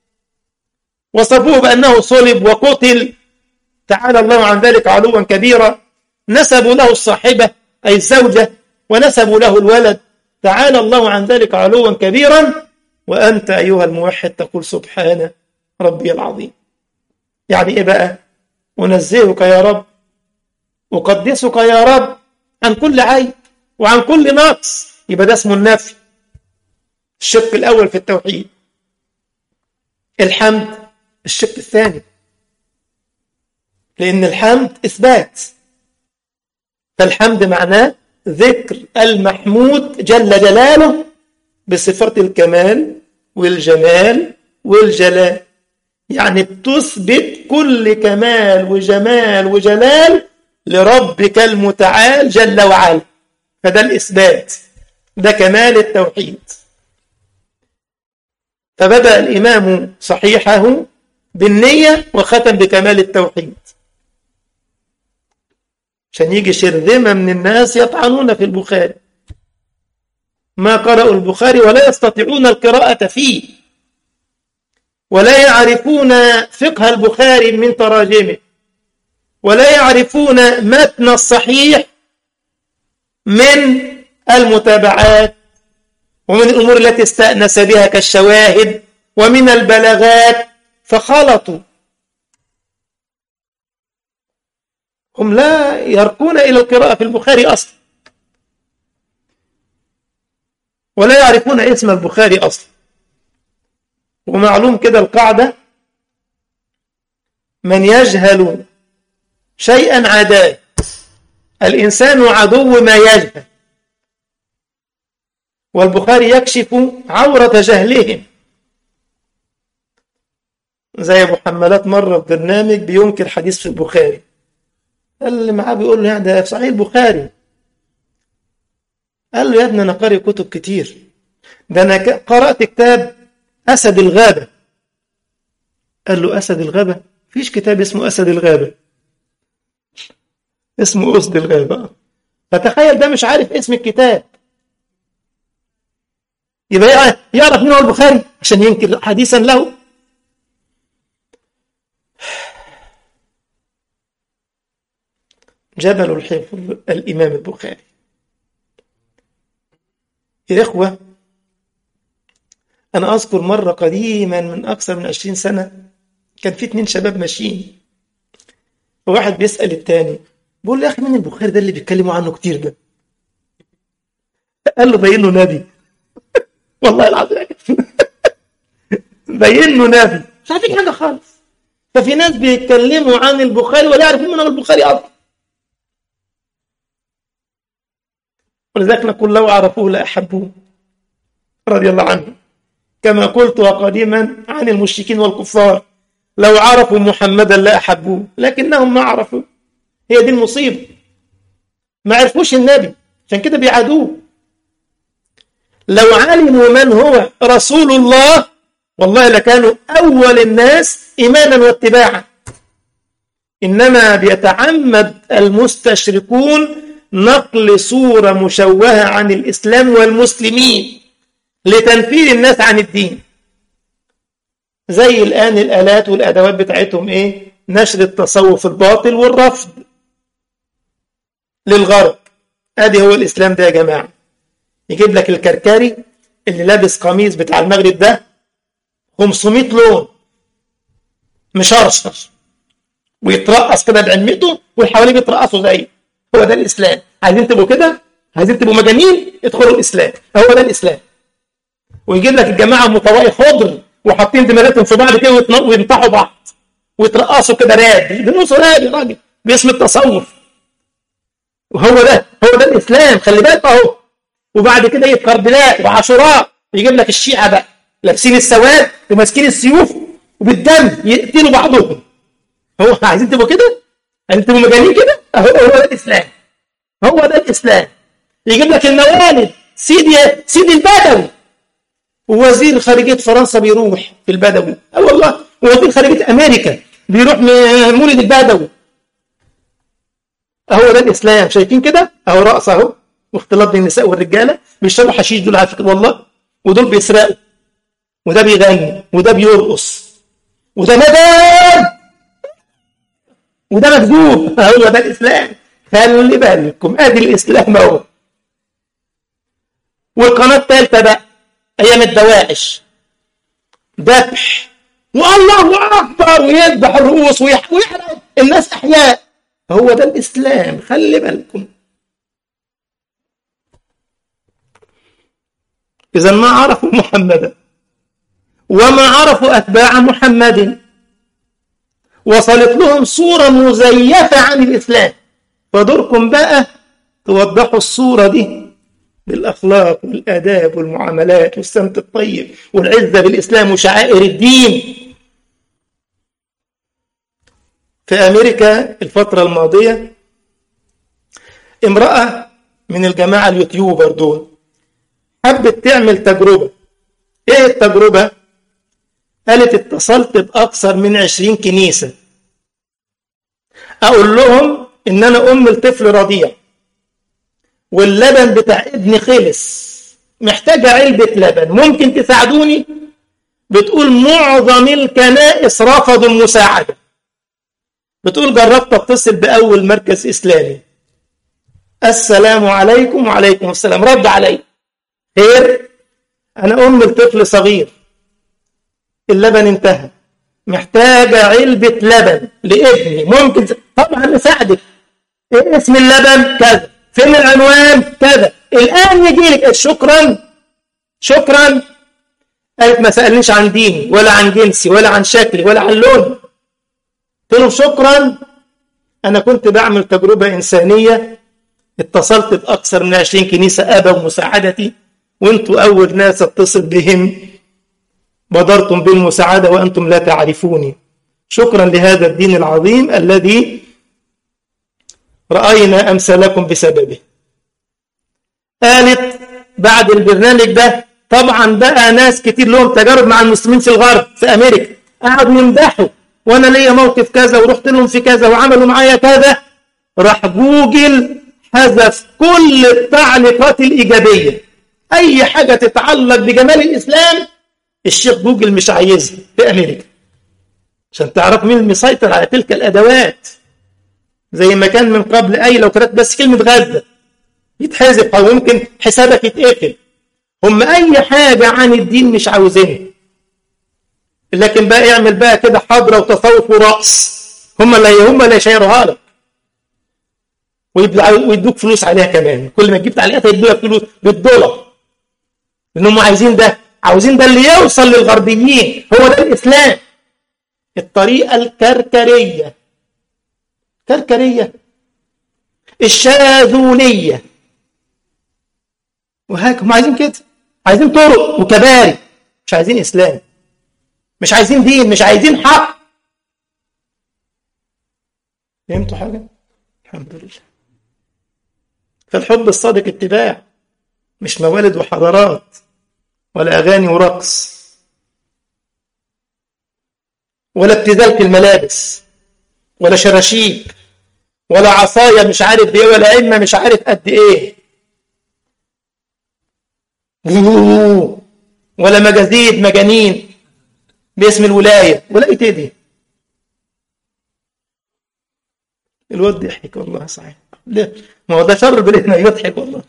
وصفوه بأنه صلب وقتل، تعالى الله عن ذلك علوا كبيرا. نسبوا له الصاحبة أي الزوجة، ونسبوا له الولد، تعالى الله عن ذلك علوا كبيرا. وأنت أيها الموحد تقول سبحان ربي العظيم. يعني إيه بقى؟ أنزهك يا رب، أقدسك يا رب عن كل عيب وعن كل نقص. يبقى ده اسمه النفي، الشق الأول في التوحيد. الحمد الشق الثاني، لأن الحمد إثبات، فالحمد معناه ذكر المحمود جل جلاله بصفات الكمال والجمال والجلال. يعني تثبت كل كمال وجمال وجلال لربك المتعال جل وعلا، فده الإثبات، ده كمال التوحيد. فبدأ الإمام صحيحه بالنية وختم بكمال التوحيد، عشان يجي شرذمة من الناس يطعنون في البخاري، ما قرأوا البخاري ولا يستطيعون القراءة فيه، ولا يعرفون فقه البخاري من تراجمه، ولا يعرفون متن الصحيح من المتابعات ومن الأمور التي استأنس بها كالشواهد ومن البلاغات، فخلطوا. هم لا يركون إلى القراءة في البخاري أصلا، ولا يعرفون اسم البخاري أصلا. ومعلوم كده القاعدة: من يجهل شيئا عداه، الإنسان عدو ما يجهل. والبخاري يكشف عورة جهلهم. زي أبو حمالات مرة في برنامج بينكر حديث في البخاري، اللي معاه بيقول له يعني ده في صحيح البخاري. قال له يا ابني أنا قارئ كتب كتير، ده أنا قرأت كتاب أسد الغابة. قال له أسد الغابة؟ فيش كتاب اسمه أسد الغابة، اسمه أسد الغابة. فتخيل ده مش عارف اسم الكتاب، يبقى يعرف مين هو البخاري عشان ينكر حديثا له. جبل الحفظ الإمام البخاري. يا إخوة، أنا أذكر مرة قديما من أكثر من 20 سنة، كان في 2 شباب ماشيين، وواحد بيسأل التاني بيقول له يا أخي مين البخاري ده اللي بيتكلموا عنه كتير ده؟ قال له باين له نبي. والله العظيم باين له نبي، مش عارفين حاجة خالص. ففي ناس بيتكلموا عن البخاري ولا يعرفون من هو البخاري أصلا. ولذلك نقول لو عرفوه لأحبوه رضي الله عنه، كما قلت قديما عن المشركين والكفار: لو عرفوا محمدا لأحبوه لكنهم ما عرفوا. هي دي المصيبة، ما عرفوش النبي عشان كده بيعادوه. لو علموا من هو رسول الله والله لكانوا أول الناس إيمانا واتباعا. إنما بيتعمد المستشركون نقل صورة مشوهة عن الإسلام والمسلمين لتنفير الناس عن الدين. زي الآن الآلات والأدوات بتاعتهم إيه؟ نشر التصوف الباطل والرفض للغرب. ادي هو الإسلام ده يا جماعة. يجيب لك الكركاري اللي لابس قميص بتاع المغرب ده 500 لون مشرشر ويترقص كده بعمته والحواليه بيترقصوا زيه. هو ده الإسلام. عايزين تبقوا كده؟ عايزين تبقوا مجانين؟ ادخلوا الإسلام. هو ده الإسلام. ويجيب لك الجماعة مطوائي خضر وحاطين دماغاتهم في بعض كده وينطحوا بعض ويترقصوا كده راب بنصوا راب يا راجل باسم التصوف. وهو ده الإسلام. خلي بالك أهو. وبعد كده كربلاء وعاشوراء يجيب لك الشيعة بقى لابسين السواد وماسكين السيوف وبالدم يقتلوا بعضهم. هو عايزين تبقوا كده؟ عايزين تبقوا مجانين كده؟ هو ده الإسلام. هو ده الإسلام. يجيب لك الموالد سيدي البدوي ووزير خارجية فرنسا بيروح في البدوي. والله ووزير خارجية أمريكا بيروح مولد البدوي. هو ده الإسلام. شايفين كده؟ أهو رأس أهو واختلاط بين النساء والرجالة بيشربوا حشيش دول على فكرة والله. ودول بيسرقوا وده بيغني وده بيرقص وده مدام وده مكذوب. هو ده الإسلام. خلي بالكم ادي الإسلام اهو. والقناة الثالثة بقى أيام الدواعش ذبح والله أكبر ويذبح الرؤوس ويحرق الناس أحياء. هو ده الإسلام. خلي بالكم. إذا ما عرفوا محمدا وما عرفوا أتباع محمد وصلت لهم صورة مزيفة عن الإسلام. فدوركم بقى توضحوا الصورة دي بالأخلاق والآداب والمعاملات والسمت الطيب والعزة بالإسلام وشعائر الدين. في أمريكا الفترة الماضية امرأة من الجماعة اليوتيوبر دول حبت تعمل تجربة. ايه التجربة؟ قالت اتصلت بأكثر من 20 كنيسة أقول لهم إن أنا أم الطفل رضيع واللبن بتاع ابني خلص محتاجة علبة لبن ممكن تساعدوني؟ بتقول معظم الكنائس رفضوا المساعدة. بتقول جربت اتصل بأول مركز إسلامي السلام عليكم وعليكم السلام رد علي خير أنا أم الطفل صغير اللبن انتهى محتاجة علبة لبن لابني ممكن طبعا نساعدك. إيه اسم اللبن؟ كذا. فين العنوان؟ كذا. الآن يجي لك شكرا. قالت ما سألنيش عن ديني ولا عن جنسي ولا عن شكلي ولا عن لوني. قلت له شكرا. أنا كنت بعمل تجربة إنسانية اتصلت بأكثر من 20 كنيسة أبوا مساعدتي وانتوا أول ناس اتصل بهم بادرتم بالمساعدة وأنتم لا تعرفوني. شكرا لهذا الدين العظيم الذي رأينا أمثالكم بسببه. قالت بعد البرنامج ده طبعا بقى ناس كتير لهم تجارب مع المسلمين في الغرب في أمريكا قعدوا يمدحوا وأنا ليا موقف كذا ورحت لهم في كذا وعملوا معايا كذا. راح جوجل حذف كل التعليقات الإيجابية. أي حاجة تتعلق بجمال الإسلام الشيخ جوجل مش عايزها في أمريكا عشان تعرف مين المسيطر على تلك الأدوات. زي ما كان من قبل لو كانت بس كلمة غزة يتحذف أو ممكن حسابك يتقفل. هم أي حاجة عن الدين مش عاوزينها. لكن بقى يعمل بقى كده حضرة وتصوف ورقص هم اللي يشيروها لك ويدوك فلوس عليها كمان. كل ما تجيب تعليقات يدوك فلوس بالدولار لأنهم عايزين ده اللي يوصل للغربيين. هو ده الإسلام. الطريقة الكركرية الشاذولية وهيك هم عايزين كده. عايزين طرق وكباري مش عايزين إسلام مش عايزين دين مش عايزين حق فهمتوا حاجة؟ الحمد لله. فالحب الصادق اتباع، مش موالد وحضارات ولا أغاني ورقص ولا ابتذال في الملابس ولا شراشيب ولا عصاية مش عارف ايه ولا علمة مش عارف قد ايه ولا مجازيد مجانين باسم الولاية. ولاية ايه دي؟ الواد ضحك والله صحيح. ليه؟ ما هو ده شر بلدنا يضحك والله.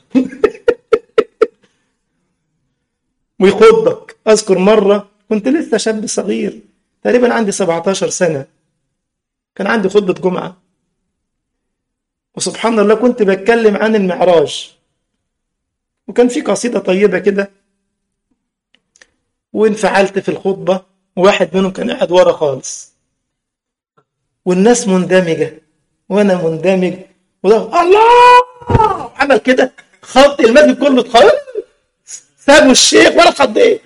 ويخضك. أذكر مرة كنت لسه شاب صغير تقريبا عندي 17 سنة، كان عندي خطبة جمعة، وسبحان الله كنت بتكلم عن المعراج، وكان في قصيدة طيبة كده، وانفعلت في الخطبة، وواحد منهم كان قاعد ورا خالص، والناس مندمجة وأنا مندمج، وده الله عمل كده، خط المسجد كله اتخيل، سابوا الشيخ ولا خضيه.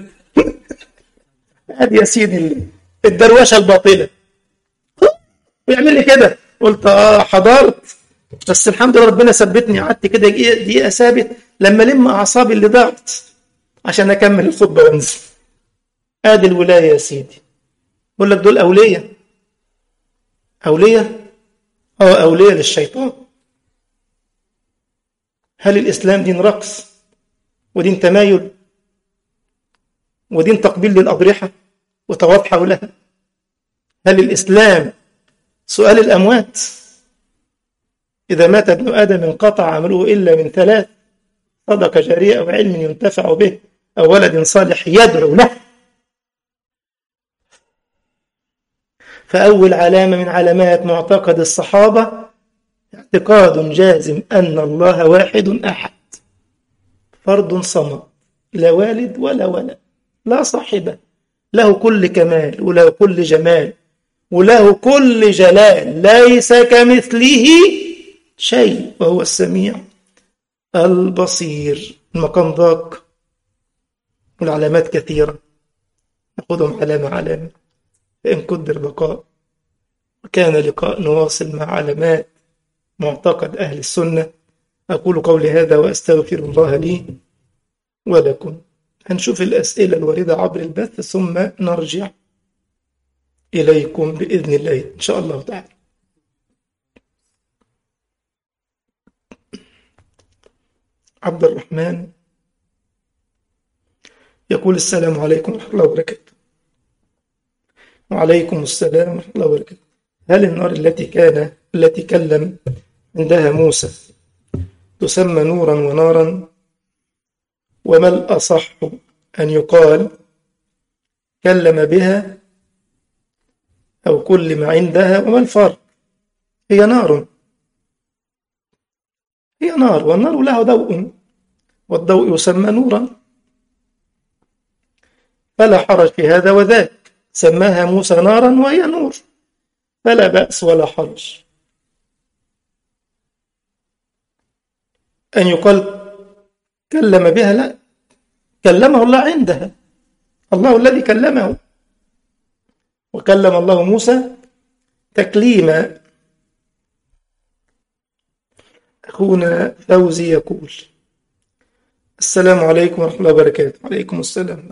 ادي يا سيدي الدروشه الباطله، ويعمل لي كده. قلت حضرت، بس الحمد لله ربنا ثبتني، قعدت كده دقيقه ثابت لما لم اعصابي اللي ضاعت عشان اكمل الخطبه وانزل. ادي الولايه يا سيدي. بقول لك دول اوليه، اوليه اوليه للشيطان. هل الاسلام دين رقص ودين تمايل ودين تقبيل للاضرحه وطواف حولها؟ هل الاسلام سؤال الأموات؟ إذا مات ابن آدم انقطع عمله إلا من ثلاث: صدقة جارية أو علم ينتفع به أو ولد صالح يدعو له. فأول علامة من علامات معتقد الصحابة اعتقاد جازم أن الله واحد أحد فرد صمد، لا والد ولا ولد، لا صاحبة، له كل كمال وله كل جمال وله كل جلال، ليس كمثله شيء وهو السميع البصير. المقام ضاق والعلامات كثيرة، نأخذهم علامة علامة فإن قدر بقاء. وكان لقاء نواصل مع علامات معتقد أهل السنة. أقول قولي هذا وأستغفر الله لي ولكم. هنشوف الأسئلة الواردة عبر البث ثم نرجع إليكم بإذن الله إن شاء الله تعالى. عبد الرحمن يقول: السلام عليكم ورحمة الله وبركاته. وعليكم السلام ورحمة الله وبركاته. هل النار التي كلم عندها موسى تسمى نورا ونارا؟ وما الأصح أن يقال كلم بها أو كلم عندها؟ وما الفرق؟ هي نار، هي نار، والنار لها ضوء، والضوء يسمى نورا، فلا حرج في هذا وذاك. سماها موسى نارا وهي نور، فلا بأس ولا حرج. أن يقال كلم بها، لا، كلمه الله عندها، الله الذي كلمه، وكلم الله موسى تكليما. أخونا فوزي يقول: السلام عليكم ورحمة الله وبركاته. وعليكم السلام.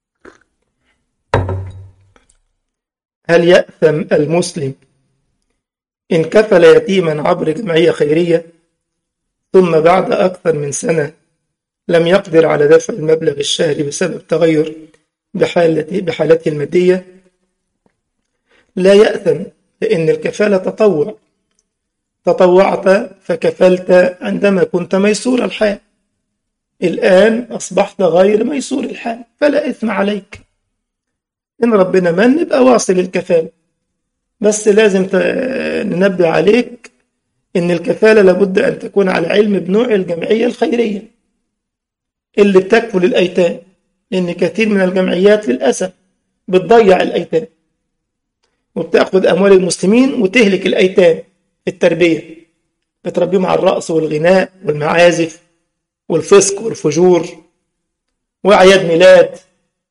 هل يأثم المسلم إن كفل يتيما عبر جمعية خيرية ثم بعد أكثر من سنة لم يقدر على دفع المبلغ الشهري بسبب تغير بحالته المادية؟ لا يأثم، لأن الكفالة تطوع، تطوعت فكفلت عندما كنت ميسور الحال، الآن أصبحت غير ميسور الحال، فلا إثم عليك. إن ربنا من يبقى واصل الكفالة، بس لازم ننبه عليك إن الكفالة لابد أن تكون على علم بنوع الجمعية الخيرية اللي بتكفل الأيتام، لأن كثير من الجمعيات للأسف بتضيع الأيتام وبتأخذ أموال المسلمين وتهلك الأيتام في التربية، بتربيهم على الرقص والغناء والمعازف والفسق والفجور وأعياد ميلاد،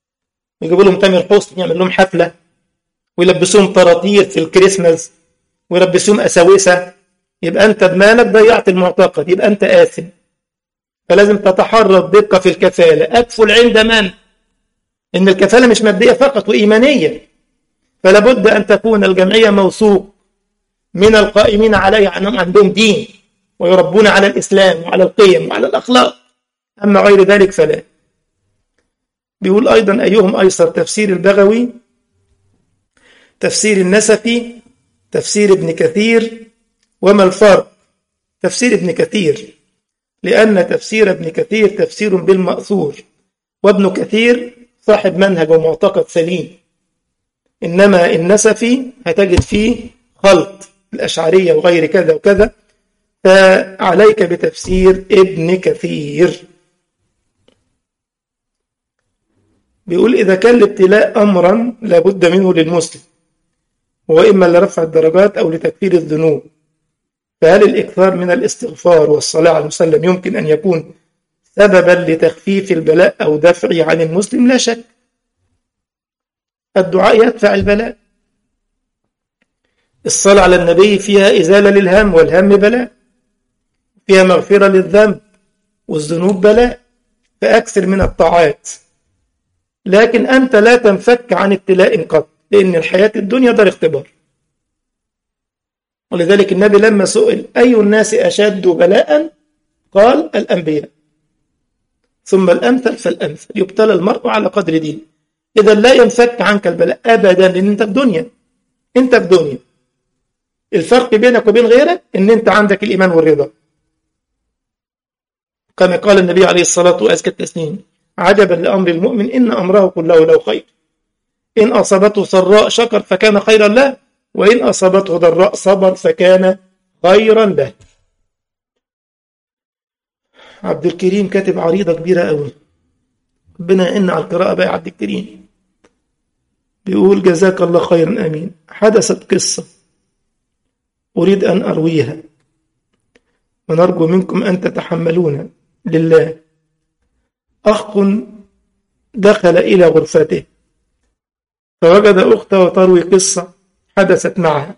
يجيبوا لهم تامر حسني يعمل لهم حفلة ويلبسوهم طراطير في الكريسماس ويلبسوهم أساوسة، يبقى أنت بمالك ضيعت المعتقد، يبقى أنت آثم. فلازم تتحرى الدقة في الكفالة. أكفل عند من؟ إن الكفالة مش مادية فقط وإيمانية، فلا بد أن تكون الجمعية موثوق من القائمين عليها أنهم عندهم دين ويربون على الإسلام وعلى القيم وعلى الأخلاق. أما غير ذلك فلا. بيقول أيضا أيهم أيسر، تفسير البغوي، تفسير النسفي، تفسير ابن كثير. وما الفرق؟ تفسير ابن كثير لأن تفسير ابن كثير تفسير بالمأثور، وابن كثير صاحب منهج ومعتقد سليم. إنما النسفي هتجد فيه خلط الأشعرية وغير كذا وكذا، فعليك بتفسير ابن كثير. بيقول إذا كان الابتلاء أمرا لابد منه للمسلم، وإما لرفع الدرجات أو لتكفير الذنوب، فهل الإكثار من الاستغفار والصلاة على المسلم يمكن أن يكون سببا لتخفيف البلاء أو دفعه عن المسلم؟ لا شك، الدعاء يدفع البلاء. الصلاة على النبي فيها إزالة للهم، والهم بلاء، فيها مغفرة للذنب والذنوب بلاء، فأكثر من الطاعات. لكن أنت لا تنفك عن ابتلاء قط، لأن الحياة الدنيا دار اختبار. ولذلك النبي لما سئل أي الناس أشد بلاء قال الأنبياء، ثم الأمثل فالأمثل، يبتلى المرء على قدر دينه. إذا لا ينفك عنك البلاء أبدا، لأن أنت في دنيا، أنت في دنيا. الفرق بينك وبين غيرك إن أنت عندك الإيمان والرضا، كما قال النبي عليه الصلاة وأزكى التسليم: عجبا لأمر المؤمن إن أمره كله له خير، إن أصابته سراء شكر فكان خيرا له، وإن أصابته ضراء صبر فكان خيرا له. عبد الكريم كاتب عريضة كبيرة قوي، ربنا يعين على القراءة بقى. عبد الكريم بيقول: جزاك الله خيرا، آمين. حدثت قصة أريد أن أرويها، ونرجو منكم أن تتحملون لله. أخ دخل إلى غرفته فوجد أخته تروي قصة حدثت معها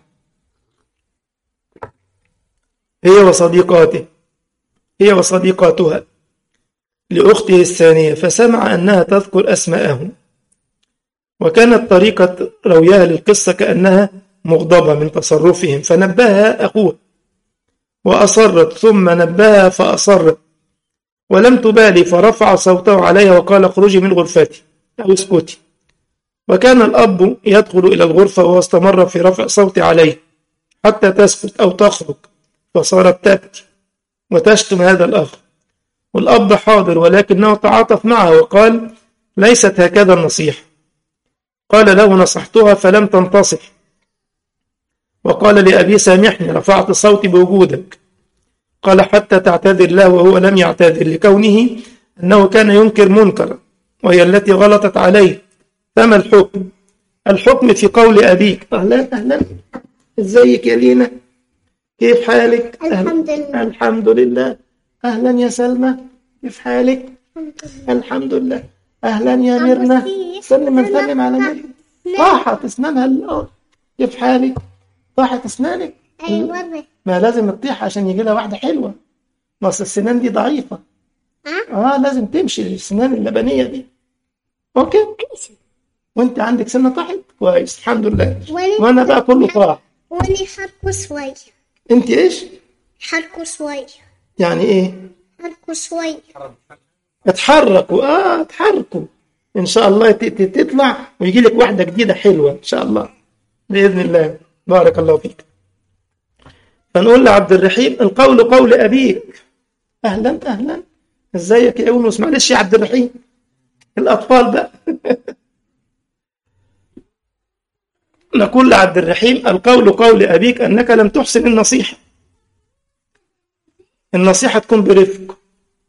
هي وصديقاتها لأخته الثانية، فسمع أنها تذكر أسماءهم، وكانت طريقة رويها للقصة كأنها مغضبة من تصرفهم، فنبهها أخوها وأصرت، ثم نبهها فأصرت ولم تبالي، فرفع صوته عليها وقال: اخرجي من غرفتي أو اسكتي. وكان الأب يدخل إلى الغرفة وهو استمر في رفع صوته عليه حتى تسكت أو تخرج، فصارت تبكي وتشتم هذا الأخ، والأب حاضر ولكنه تعاطف معها وقال: ليست هكذا النصيحة. قال له: نصحتها فلم تنتصح. وقال لأبي: سامحني، رفعت صوتي بوجودك. قال: حتى تعتذر له، وهو لم يعتذر لكونه أنه كان ينكر منكرا وهي التي غلطت عليه. فما الحكم؟ الحكم في قول أبيك. أهلا أهلا، إزيك يا لينا، كيف حالك؟ الحمد لله. الحمد لله. أهلا يا سلمى، كيف حالك؟ الحمد لله. أهلا يا ميرنا، سلم على ميرنا. طاحت أسنانها كيف حالك؟ طاحت أسنانك؟ أيوة. ما لازم تطيح عشان يجي لها واحدة حلوة، بس السنان دي ضعيفة. لازم تمشي السنان اللبنية دي. أوكي؟ وانت عندك سنة طاحت؟ كويس، الحمد لله. وانا بقى كله طاح. وانا حركه شوية. انت ايش؟ حركه شوية. يعني ايه؟ حركه شوية. اتحركوا اتحركوا ان شاء الله تطلع ويجي لك واحدة جديدة حلوة ان شاء الله بإذن الله. بارك الله فيك. فنقول لعبد الرحيم: القول قول أبيك. أهلا أهلا، ازيك يا يونس؟ معلش يا عبد الرحيم، الأطفال بقى. نقول لعبد الرحيم: القول قول أبيك أنك لم تحسن النصيحة. النصيحة تكون برفق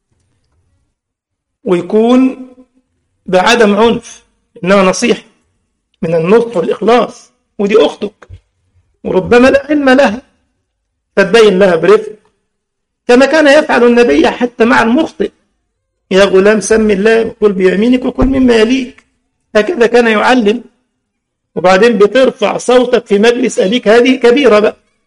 ويكون بعدم عنف، إنها نصيحة من النصح والإخلاص، ودي أختك وربما لا علم لها، فتبين لها برفق كما كان يفعل النبي حتى مع المخطئ: يا غلام سم الله وكل بيمينك وكل مما يليك. هكذا كان يعلم. وبعدين بترفع صوتك في مجلس أبيك، هذه كبيرة بقى،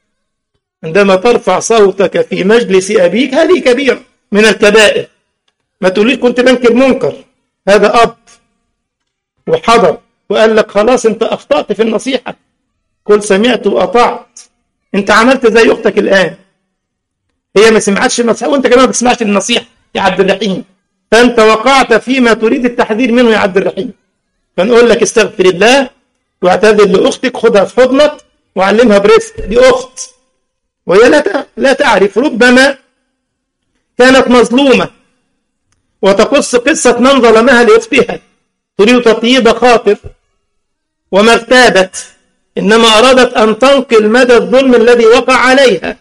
عندما ترفع صوتك في مجلس أبيك هذه كبيرة من الكبائر. ما تقوليش كنت بنكر منكر، هذا أب وحضر وقال لك خلاص أنت أخطأت في النصيحة، قل سمعت وأطعت. أنت عملت زي أختك الآن، هي ما سمعتش النصيحة وأنت كمان ما بتسمعش النصيحة يا عبد الرحيم، فأنت وقعت فيما تريد التحذير منه يا عبد الرحيم. فنقول لك استغفر الله واعتذر لأختك، خدها في حضنك وعلمها برفق، دي أخت وهي لا تعرف، ربما كانت مظلومة وتقص قصة من ظلمها لأختها، تريد تطيب خاطر وما اغتابت، إنما أرادت أن تنقل مدى الظلم الذي وقع عليها.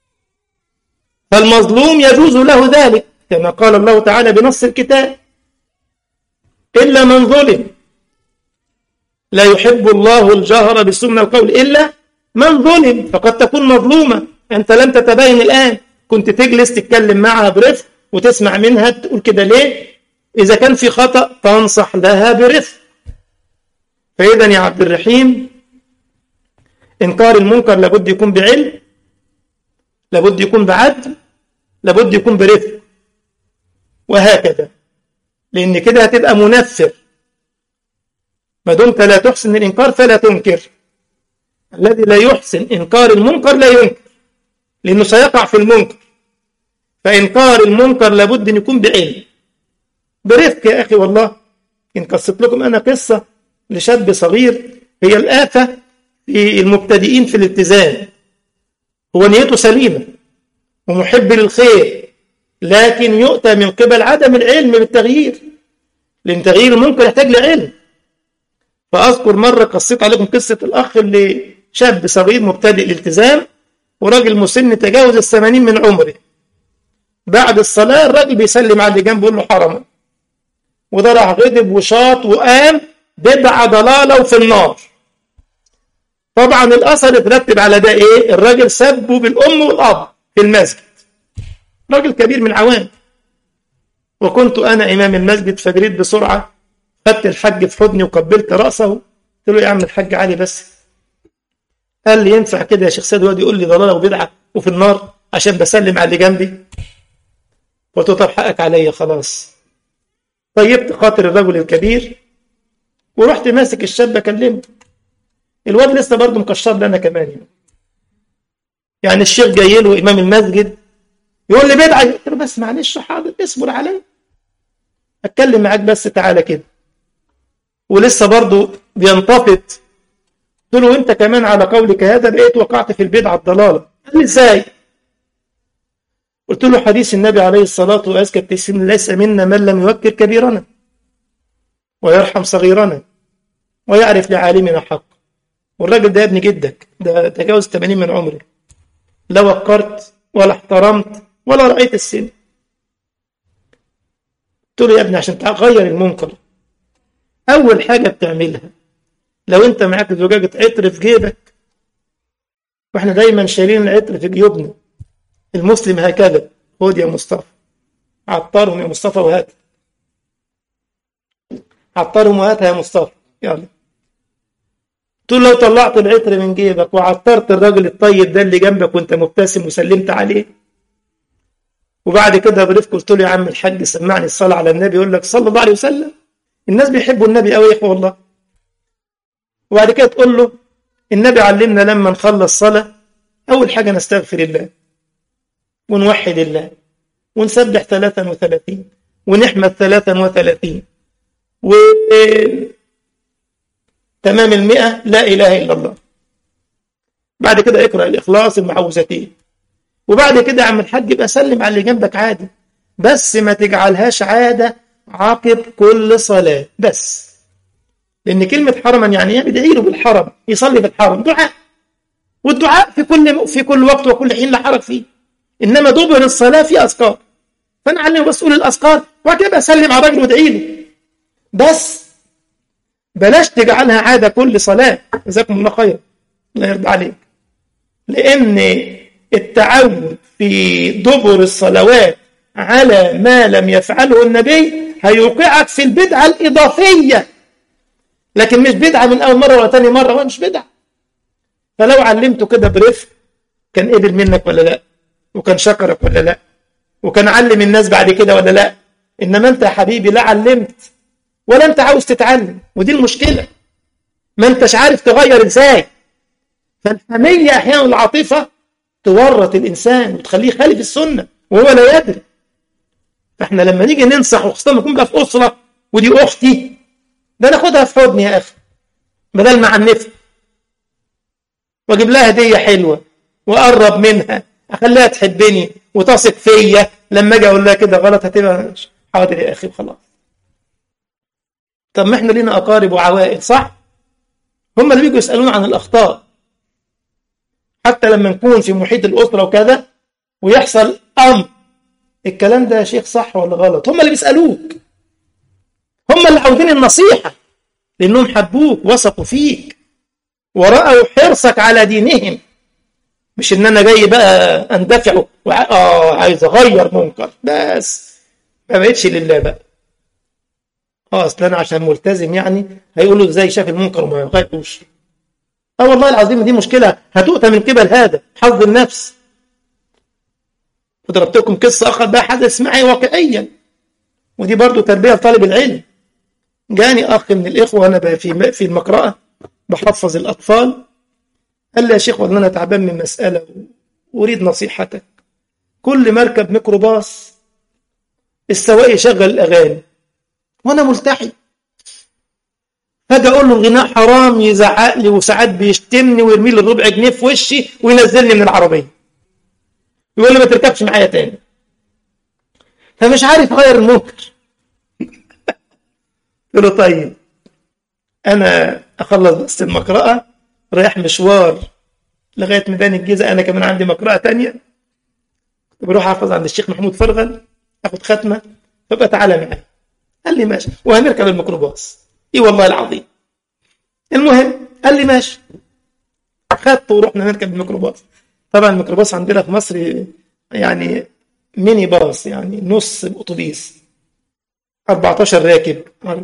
فالمظلوم يجوز له ذلك كما قال الله تعالى بنص الكتاب: إلا من ظلم، لا يحب الله الجهر بالسوء من القول إلا من ظلم. فقد تكون مظلومة، أنت لم تتبين الآن، كنت تجلس تتكلم معها برفق وتسمع منها تقول كده ليه؟ إذا كان في خطأ تنصح لها برفق. فإذا يا عبد الرحيم إنكار المنكر لابد يكون بعلم، لابد يكون بعدل، لابد يكون برفق، وهكذا، لأن كده هتبقى منفر. ما دمت لا تحسن الإنكار فلا تنكر. الذي لا يحسن إنكار المنكر لا ينكر، لأنه سيقع في المنكر. فإنكار المنكر لابد أن يكون بعلم برفق. يا أخي والله إن قصت لكم أنا قصة لشاب صغير هي الآفة في المبتدئين في الالتزام. هو نيته سليمة ومحب للخير، لكن يؤتى من قبل عدم العلم بالتغيير، لأن تغيير المنكر يحتاج لعلم. فأذكر مرة قصيت عليكم قصة الأخ اللي شاب صغير مبتدئ الالتزام وراجل مسن تجاوز 80 من عمره. بعد الصلاة الراجل بيسلم على اللي جنبه يقول له حرما، وده راح غضب وشاط وقام بدعة ضلالة وفي النار. طبعا الأثر اترتب على ده إيه؟ الراجل سبه بالأم والأب في المسجد، راجل كبير من عوام. وكنت أنا إمام المسجد فجريت بسرعة، خدت الحج في حضني وقبلت رأسه، قلت له يا عم الحج علي بس. قال لي ينفع كده يا شيخ سيد واد يقول لي ضلالة وبدعة وفي النار عشان بسلم على اللي جنبي؟ قلت له طب حقك عليا خلاص. طيبت خاطر الرجل الكبير ورحت ماسك الشاب اكلمه. الواد لسه برضه مكشر لنا كمان، يعني الشيخ جاي له امام المسجد يقول لي بدعه، قلت له بس معلش حاضر اصبر عليا اتكلم معاك بس تعالى كده. ولسه برضه بينتفض. قلت له انت كمان على قولك هذا بقيت وقعت في البدعه الضلاله. قال لي ازاي؟ قلت له حديث النبي عليه الصلاه وازكى التسليم: ليس منا من لم يوكر كبيرنا ويرحم صغيرنا ويعرف لعالمنا حق. والراجل ده يا ابن جدك، ده تجاوز 80 من عمره، لا وقرت ولا احترمت ولا رأيت السن. قلت له يا ابني عشان تغير المنكر أول حاجة بتعملها لو أنت معاك زجاجة عطر في جيبك، وإحنا دايما شايلين العطر في جيوبنا، المسلم هكذا، خد يا مصطفى عطرهم يا مصطفى وهات، عطرهم وهاتها يا مصطفى يلا. قلت له لو طلعت العطر من جيبك وعطرت الراجل الطيب ده اللي جنبك وانت مبتسم وسلمت عليه، وبعد كده برفق قلت له يا عم الحاج سمعني الصلاة على النبي، يقول لك صلى الله عليه وسلم. الناس بيحبوا النبي قوي يا اخوه والله. وبعد كده تقول له النبي علمنا لما نخلص صلاة أول حاجة نستغفر الله ونوحد الله ونسبح 33 ونحمد 33 تمام 100 لا إله إلا الله. بعد كده اقرأ الإخلاص المعوذتين، وبعد كده يا عم الحاج يبقى سلم على اللي جنبك عادي، بس ما تجعلهاش عادة عقب كل صلاة بس. لأن كلمة حرما يعني ايه؟ بدعي له بالحرم، يصلي في الحرم، دعاء، والدعاء في كل وقت وكل حين لا حرج فيه. إنما دبر الصلاة في أذكار، فأنا علمه بس قول الأذكار وبعد كده أسلم على الراجل وادعي له بس. بلاش تجعلها عادة كل صلاة. جزاكم الله خير، الله يرضى عليك. لأن التعود في دبر الصلوات على ما لم يفعله النبي هيوقعك في البدعة الإضافية، لكن مش بدعة من أول مرة ولا تاني مرة، ولا مش بدعة. فلو علمته كده برفق كان قبل منك ولا لا، وكان شكرك ولا لا، وكان علم الناس بعد كده ولا لا. إنما أنت يا حبيبي لا علمت ولا أنت عاوز تتعلم، ودي المشكلة. ما أنتش عارف تغير إزاي. فالحمية أحيانا العاطفة تورط الإنسان وتخليه خالف السنة وهو لا يدري. فإحنا لما نيجي ننصح، وخاصة لما نكون بقى في أسرة ودي أختي، ده ناخدها في حضني يا أخي بدل ما عنفها، واجيب لها هدية حلوة وأقرب منها، أخليها تحبني وتثق فيا. لما أجي أقول لها كده غلط هتبقى حاضر يا أخي وخلاص. طب ما إحنا لينا أقارب وعوائل صح؟ هم اللي بيجوا يسألون عن الأخطاء. حتى لما نكون في محيط الأسرة وكذا ويحصل أمر، الكلام ده يا شيخ صح ولا غلط؟ هم اللي بيسألوك، هم اللي عاوزين النصيحة، لأنهم حبوك وثقوا فيك ورأوا حرصك على دينهم. مش إن أنا جاي بقى أندفع عايز أغير منكر بس، ما بقتش لله بقى. أصل أنا عشان ملتزم يعني هيقولوا إزاي شاف المنكر وما يغيروش. والله العظيم دي مشكلة هتؤتى من قبل هذا حظ النفس. وضربت لكم قصة أخر بقى حدث معي واقعيا، ودي برضو تربية لطالب العلم. جاني أخ من الإخوة وأنا في المقرأة بحفظ الأطفال، قال لي يا شيخ والله أنا تعبان من مسألة وأريد نصيحتك. كل مركب ميكروباص السواق يشغل الأغاني وأنا ملتحي، فجأة أقول له الغناء حرام، يزعق لي وساعات بيشتمني ويرمي لي الربع جنيه في وشي وينزلني من العربية، يقول لي ما تركبش معايا تاني. فمش عارف أغير المنكر. قلت له طيب أنا أخلص بس المقرأة، رايح مشوار لغاية ميدان الجيزة، أنا كمان عندي مقرأة تانية بروح أحفظ عند الشيخ محمود فرغل، أخد ختمة، فبقى تعالى معي. قال لي ماشي، وهنركب الميكروباص. إيه والله العظيم. المهم قال لي ماشي، خدته ورحنا نركب الميكروباص. طبعا الميكروباص عندنا في مصر يعني ميني باص، يعني نص الأتوبيس، 14 راكب.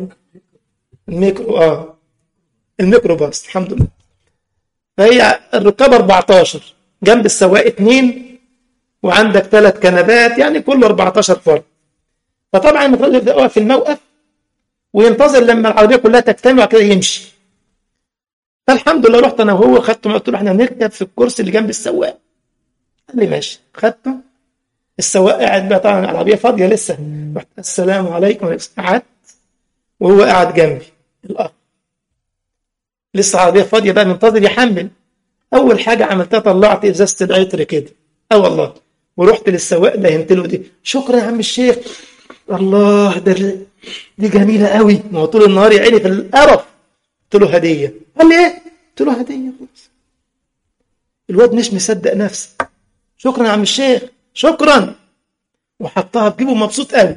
الميكروباص الحمد لله. فهي الركاب 14، جنب السواق 2، وعندك 3 كنبات، يعني كله 14 فرد. فطبعا الميكروباص يبدأ في الموقف وينتظر لما العربية كلها تجتمع كده يمشي. فالحمد لله رحت أنا وهو، خدته، قلت له احنا هنركب في الكرسي اللي جنب السواق. قال لي ماشي، خدته. السواق قاعد بقى، طبعا العربية فاضية لسه. رحت السلام عليكم، قعدت وهو قاعد جنبي الأخ، لسه العربية فاضية بقى، منتظر يحمل. أول حاجة عملتها طلعت إزازة العطر كده، والله، ورحت للسواق لهنت له دي. شكرا يا عم الشيخ. الله دي جميلة قوي، ما هو طول النهار يا عيني في القرف. قلت له هدية. قال لي ايه؟ قلت له هدية. الواد مش مصدق نفسه. شكرا يا عم الشيخ، شكرا. وحطها في جيبه مبسوط قوي.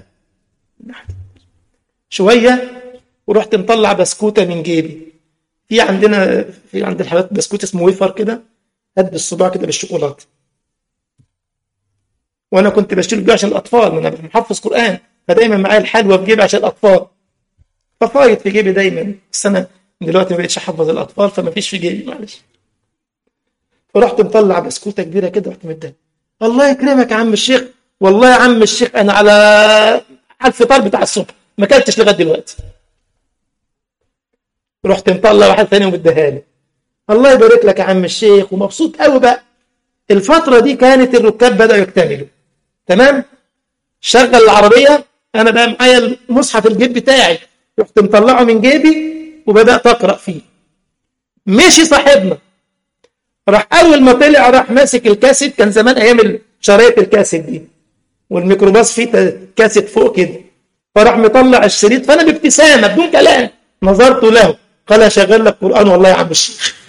شوية ورحت مطلع بسكوتة من جيبي. في عند الحلويات بسكوت اسمه ويفر كده، قد بالصباع كده بالشوكولاته. وانا كنت بشتري بيه عشان الاطفال، انا محفظ قران، فدايما معايا الحلوى في جيبي عشان الاطفال، ففايت في جيبي دايما. بس انا دلوقتي ما بقتش احفظ الاطفال، فما فيش في جيبي معلش. فرحت مطلع بسكوته كبيره كده، رحت مديها. الله يكرمك يا عم الشيخ، والله يا عم الشيخ انا على الفطار بتاع الصبح ما اكلتش لغايه دلوقتي. رحت مطلع واحد ثاني ومديها لي. الله يبارك لك يا عم الشيخ، ومبسوط قوي بقى. الفتره دي كانت الركاب بداوا يكتملوا، تمام. شغل العربيه، انا بقى معايا المصحف الجيب بتاعي، رحت مطلعه من جيبي وبدات اقرا فيه. مشي صاحبنا، راح اول ما طلع راح ماسك الكاسيت، كان زمان ايام شرايط الكاسيت دي، والميكروباص فيه كاسيت فوق كده، فراح مطلع الشريط. فانا بابتسامه بدون كلام نظرت له، قال اشغل لك قران والله يا عم الشيخ.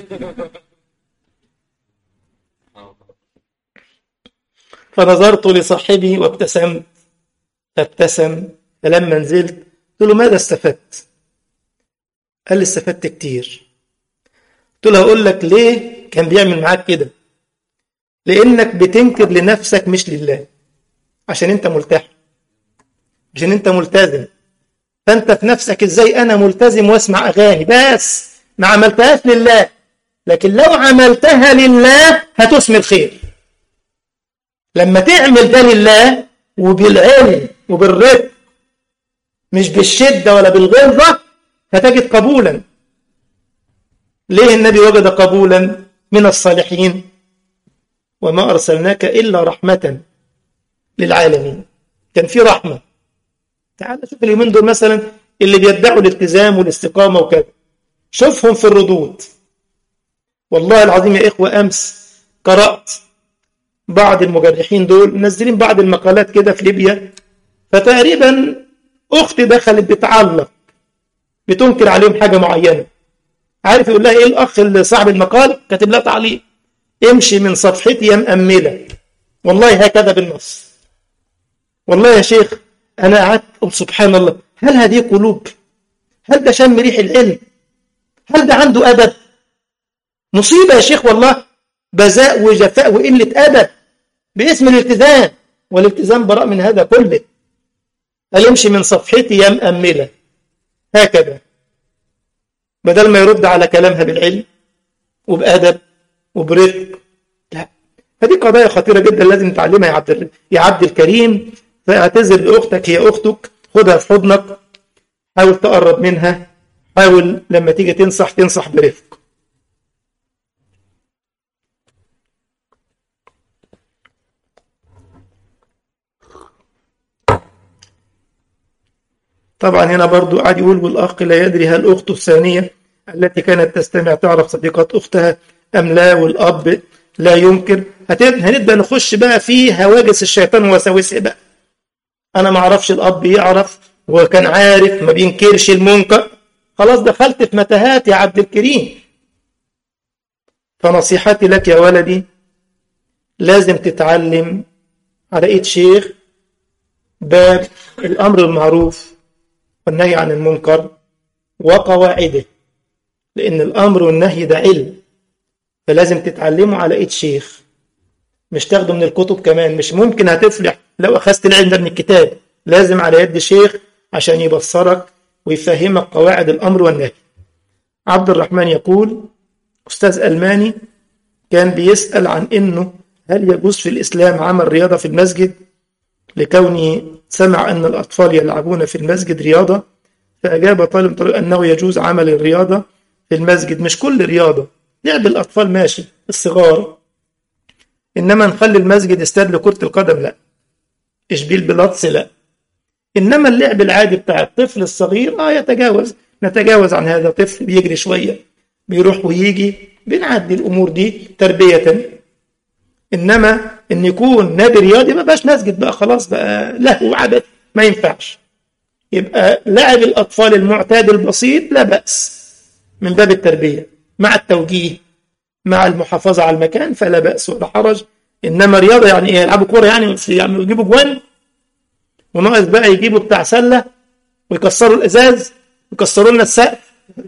فنظرت لصاحبي وابتسمت، فابتسم. فلما نزلت قلت له ماذا استفدت؟ قال لي استفدت كتير. قلت له هقول لك ليه كان بيعمل معاك كده. لانك بتنكر لنفسك مش لله، عشان انت ملتحي، عشان انت ملتزم. فانت في نفسك ازاي انا ملتزم واسمع اغاني، بس ما عملتهاش لله. لكن لو عملتها لله هتثمر خير. لما تعمل ده لله وبالعلم وبالرفق مش بالشدة ولا بالغلظة فتجد قبولا. ليه النبي وجد قبولا من الصالحين؟ وما أرسلناك إلا رحمة للعالمين. كان في رحمة. تعال شوف اليومين دول مثلا اللي بيدعوا الالتزام والاستقامة وكذا، شوفهم في الردود. والله العظيم يا إخوة، أمس قرأت بعض المجرحين دول منزلين بعض المقالات كده في ليبيا، فتقريبا أختي دخلت بتعلق بتنكر عليهم حاجة معينة. عارف يقول لها إيه الأخ اللي صاحب المقال؟ كاتب لها تعليق: امشي من صفحتي يا مأملة. والله هكذا بالنص. والله يا شيخ أنا قعدت أقول سبحان الله، هل هذه قلوب؟ هل ده شم ريح العلم؟ هل ده عنده أدب؟ مصيبة يا شيخ والله، بذاء وجفاء وقلة أدب باسم الالتزام، والالتزام براء من هذا كله. قال امشي من صفحتي يا مأملة، هكذا، بدل ما يرد على كلامها بالعلم وبأدب وبرفق. لا، هذه قضايا خطيرة جدا لازم نتعلمها يا عبد الكريم. فاعتذر لأختك، هي أختك، خدها في حضنك، حاول تقرب منها، حاول لما تيجي تنصح برفق. طبعا هنا برضو قاعد يقول: والأخ لا يدري هل أخته الثانية التي كانت تستمع تعرف صديقات أختها أم لا، والأب لا ينكر. هنبدأ نخش بقى في هواجس الشيطان ووساوسه بقى. أنا ما أعرفش، الأب يعرف وكان عارف ما بينكرش المنكر. خلاص دخلت في متاهات يا عبد الكريم. فنصيحتي لك يا ولدي، لازم تتعلم على إيد شيخ باب الأمر المعروف والنهي عن المنكر وقواعده، لأن الأمر والنهي ده علم، فلازم تتعلمه على إيد شيخ، مش تاخده من الكتب. كمان مش ممكن هتفلح لو أخذت العلم ده من الكتاب، لازم على يد شيخ عشان يبصرك ويفهمك قواعد الأمر والنهي. عبد الرحمن يقول: أستاذ ألماني كان بيسأل عن إنه هل يجوز في الإسلام عمل رياضة في المسجد، لكونه سمع أن الأطفال يلعبون في المسجد رياضة. فأجاب طالب أنه يجوز عمل الرياضة في المسجد، مش كل رياضة، لعب الأطفال ماشي الصغار، إنما نخلي المسجد استاد لكرة القدم لا، إشبيل بلطس لا، إنما اللعب العادي بتاع الطفل الصغير نتجاوز عن هذا. طفل بيجري شوية بيروح ويجي، بنعدي الأمور دي تربية. إنما إن يكون نادي رياضي ما بقاش مسجد بقى، خلاص بقى لهو وعبث، ما ينفعش. يبقى لعب الأطفال المعتاد البسيط لا بأس من باب التربية، مع التوجيه مع المحافظة على المكان فلا بأس ولا حرج. إنما رياضة يعني إيه؟ يلعبوا كورة يعني يجيبوا جوان، وناقص بقى يجيبوا بتاع سلة ويكسروا الإزاز ويكسروا لنا السقف.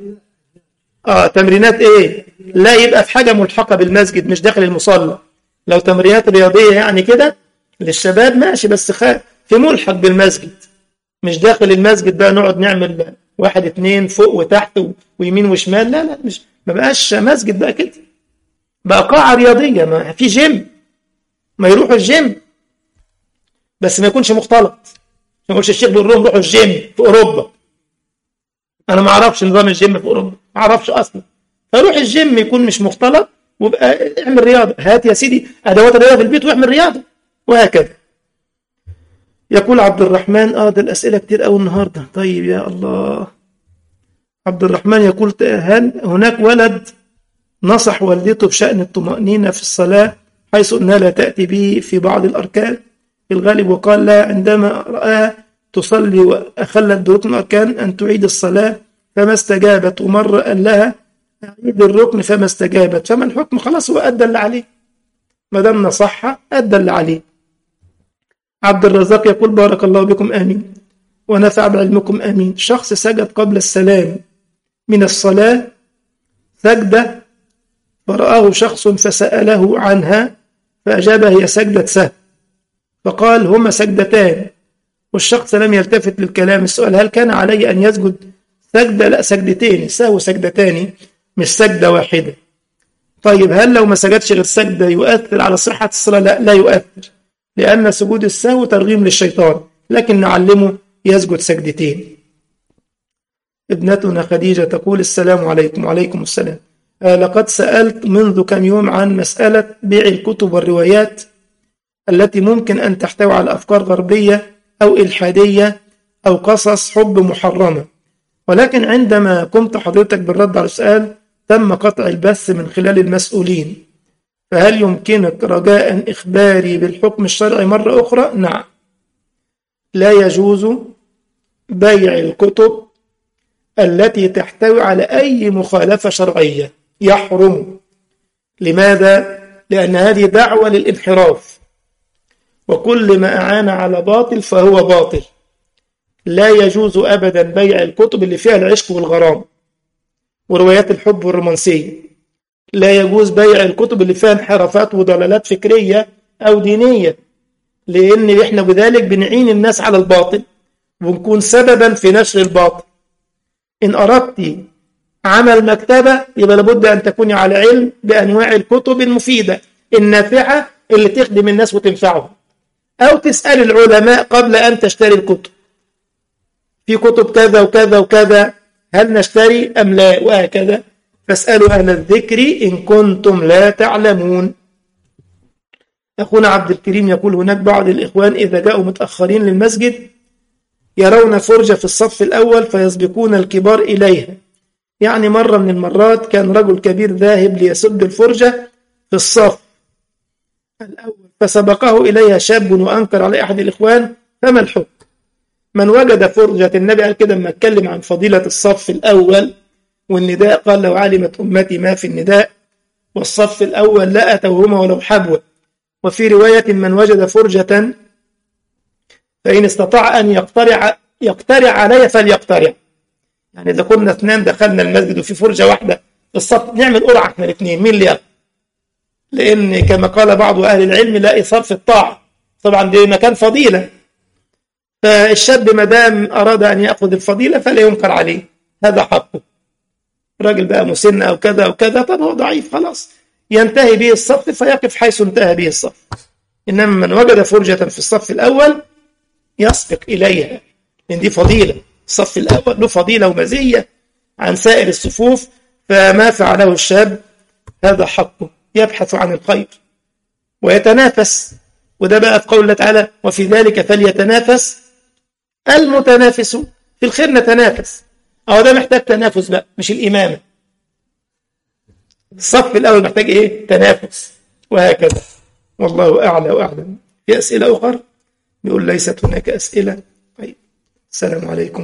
تمرينات إيه؟ لا، يبقى في حاجة ملحقة بالمسجد مش داخل المصلى. لو تمرينات رياضية يعني كده للشباب ماشي، بس في ملحق بالمسجد، مش داخل المسجد بقى نقعد نعمل 1 2 فوق وتحت ويمين وشمال. لا مش ما بقاش مسجد بقى كده، بقى قاعة رياضية، ما في جيم، ما يروحوا الجيم بس ما يكونش مختلط. ما يقولش الشيخ بيقول لهم روحوا الجيم في أوروبا، أنا ما أعرفش نظام الجيم في أوروبا، ما أعرفش أصلا. فروح الجيم يكون مش مختلط وبقى اعمل رياضة، هات يا سيدي أدوات الرياضة في البيت واعمل رياضة، وهكذا. يقول عبد الرحمن: ده الأسئلة كتير أوي النهاردة. طيب يا الله. عبد الرحمن يقول: هل هناك ولد نصح والدته بشأن الطمأنينة في الصلاة حيث أنها لا تأتي به في بعض الأركان في الغالب، وقال لها عندما رآها تصلي وأخلت بركن الأركان أن تعيد الصلاة فما استجابت، ومرة قال لها أعيد الركن فما استجابت، فما الحكم؟ خلاص هو أدى اللي عليه، ما دام نصحها أدى اللي عليه. عبد الرزاق يقول: بارك الله بكم آمين ونفع بعلمكم آمين. شخص سجد قبل السلام من الصلاة سجدة فرآه شخص فسأله عنها فأجاب: هي سجدة سهو، فقال: هما سجدتان، والشخص لم يلتفت للكلام. السؤال: هل كان علي أن يسجد سجدة؟ لا، سجدتين، السهو سجدتان مش سجدة واحدة. طيب هل لو ما سجدش غير سجدة يؤثر على صحة الصلاة؟ لا يؤثر، لأن سجود السهو ترغيم للشيطان، لكن نعلمه يسجد سجدتين. ابنتنا خديجة تقول: السلام عليكم. وعليكم السلام. لقد سألت منذ كم يوم عن مسألة بيع الكتب والروايات التي ممكن أن تحتوي على أفكار غربية أو إلحادية أو قصص حب محرمة، ولكن عندما قمت حضرتك بالرد على السؤال تم قطع البث من خلال المسؤولين، فهل يمكنك رجاء إخباري بالحكم الشرعي مرة أخرى؟ نعم، لا يجوز بيع الكتب التي تحتوي على أي مخالفة شرعية، يحرم. لماذا؟ لأن هذه دعوة للانحراف، وكل ما أعان على باطل فهو باطل. لا يجوز أبدا بيع الكتب اللي فيها العشق والغرام وروايات الحب والرومانسية. لا يجوز بيع الكتب اللي فيها انحرافات وضلالات فكرية أو دينية، لأن إحنا بذلك بنعين الناس على الباطل ونكون سببا في نشر الباطل. إن أردت عمل مكتبة يبقى لابد أن تكوني على علم بأنواع الكتب المفيدة النافعة اللي تخدم الناس وتنفعهم، أو تسأل العلماء قبل أن تشتري الكتب، في كتب كذا وكذا وكذا، هل نشتري أم لا، وهكذا. فاسألوا أهل الذكر إن كنتم لا تعلمون. أخونا عبد الكريم يقول: هناك بعض الإخوان إذا جاءوا متأخرين للمسجد يرون فرجة في الصف الأول فيسبقون الكبار إليها. يعني مرة من المرات كان رجل كبير ذاهب ليسد الفرجة في الصف الأول فسبقه إليها شاب وأنكر على أحد الإخوان، فما الحكم؟ من وجد فرجة، النبي قال كده لما اتكلم عن فضيلة الصف الأول والنداء، قال: لو علمت أمتي ما في النداء والصف الأول لا أتوهما ولو حبوة. وفي رواية: من وجد فرجة فإن استطاع أن يقترع علي فليقترع. يعني إذا كنا اثنان دخلنا المسجد وفي فرجة واحدة في الصف، نعمل قرعة احنا الاثنين مين اللي يقترع، لأن كما قال بعض أهل العلم لا إصاب في الطاعة، طبعا دي مكان فضيلة، فالشاب ما دام أراد أن يأخذ الفضيلة فلا ينكر عليه، هذا حقه. راجل بقى مسن أو كذا أو كذا، طب هو ضعيف خلاص ينتهي به الصف فيقف حيث انتهى به الصف. إنما من وجد فرجة في الصف الأول يسبق إليها، لأن دي فضيلة، الصف الأول له فضيلة ومزية عن سائر الصفوف. فما فعله الشاب هذا حقه، يبحث عن الخير ويتنافس، وده بقى في قول الله تعالى: وفي ذلك فليتنافس المتنافس، في الخير نتنافس. أو ده محتاج تنافس بقى، مش الإمامة. الصف الأول محتاج إيه؟ تنافس، وهكذا. والله أعلى وأعلم. في أسئلة أخرى؟ بيقول: ليست هناك أسئلة. طيب، السلام عليكم.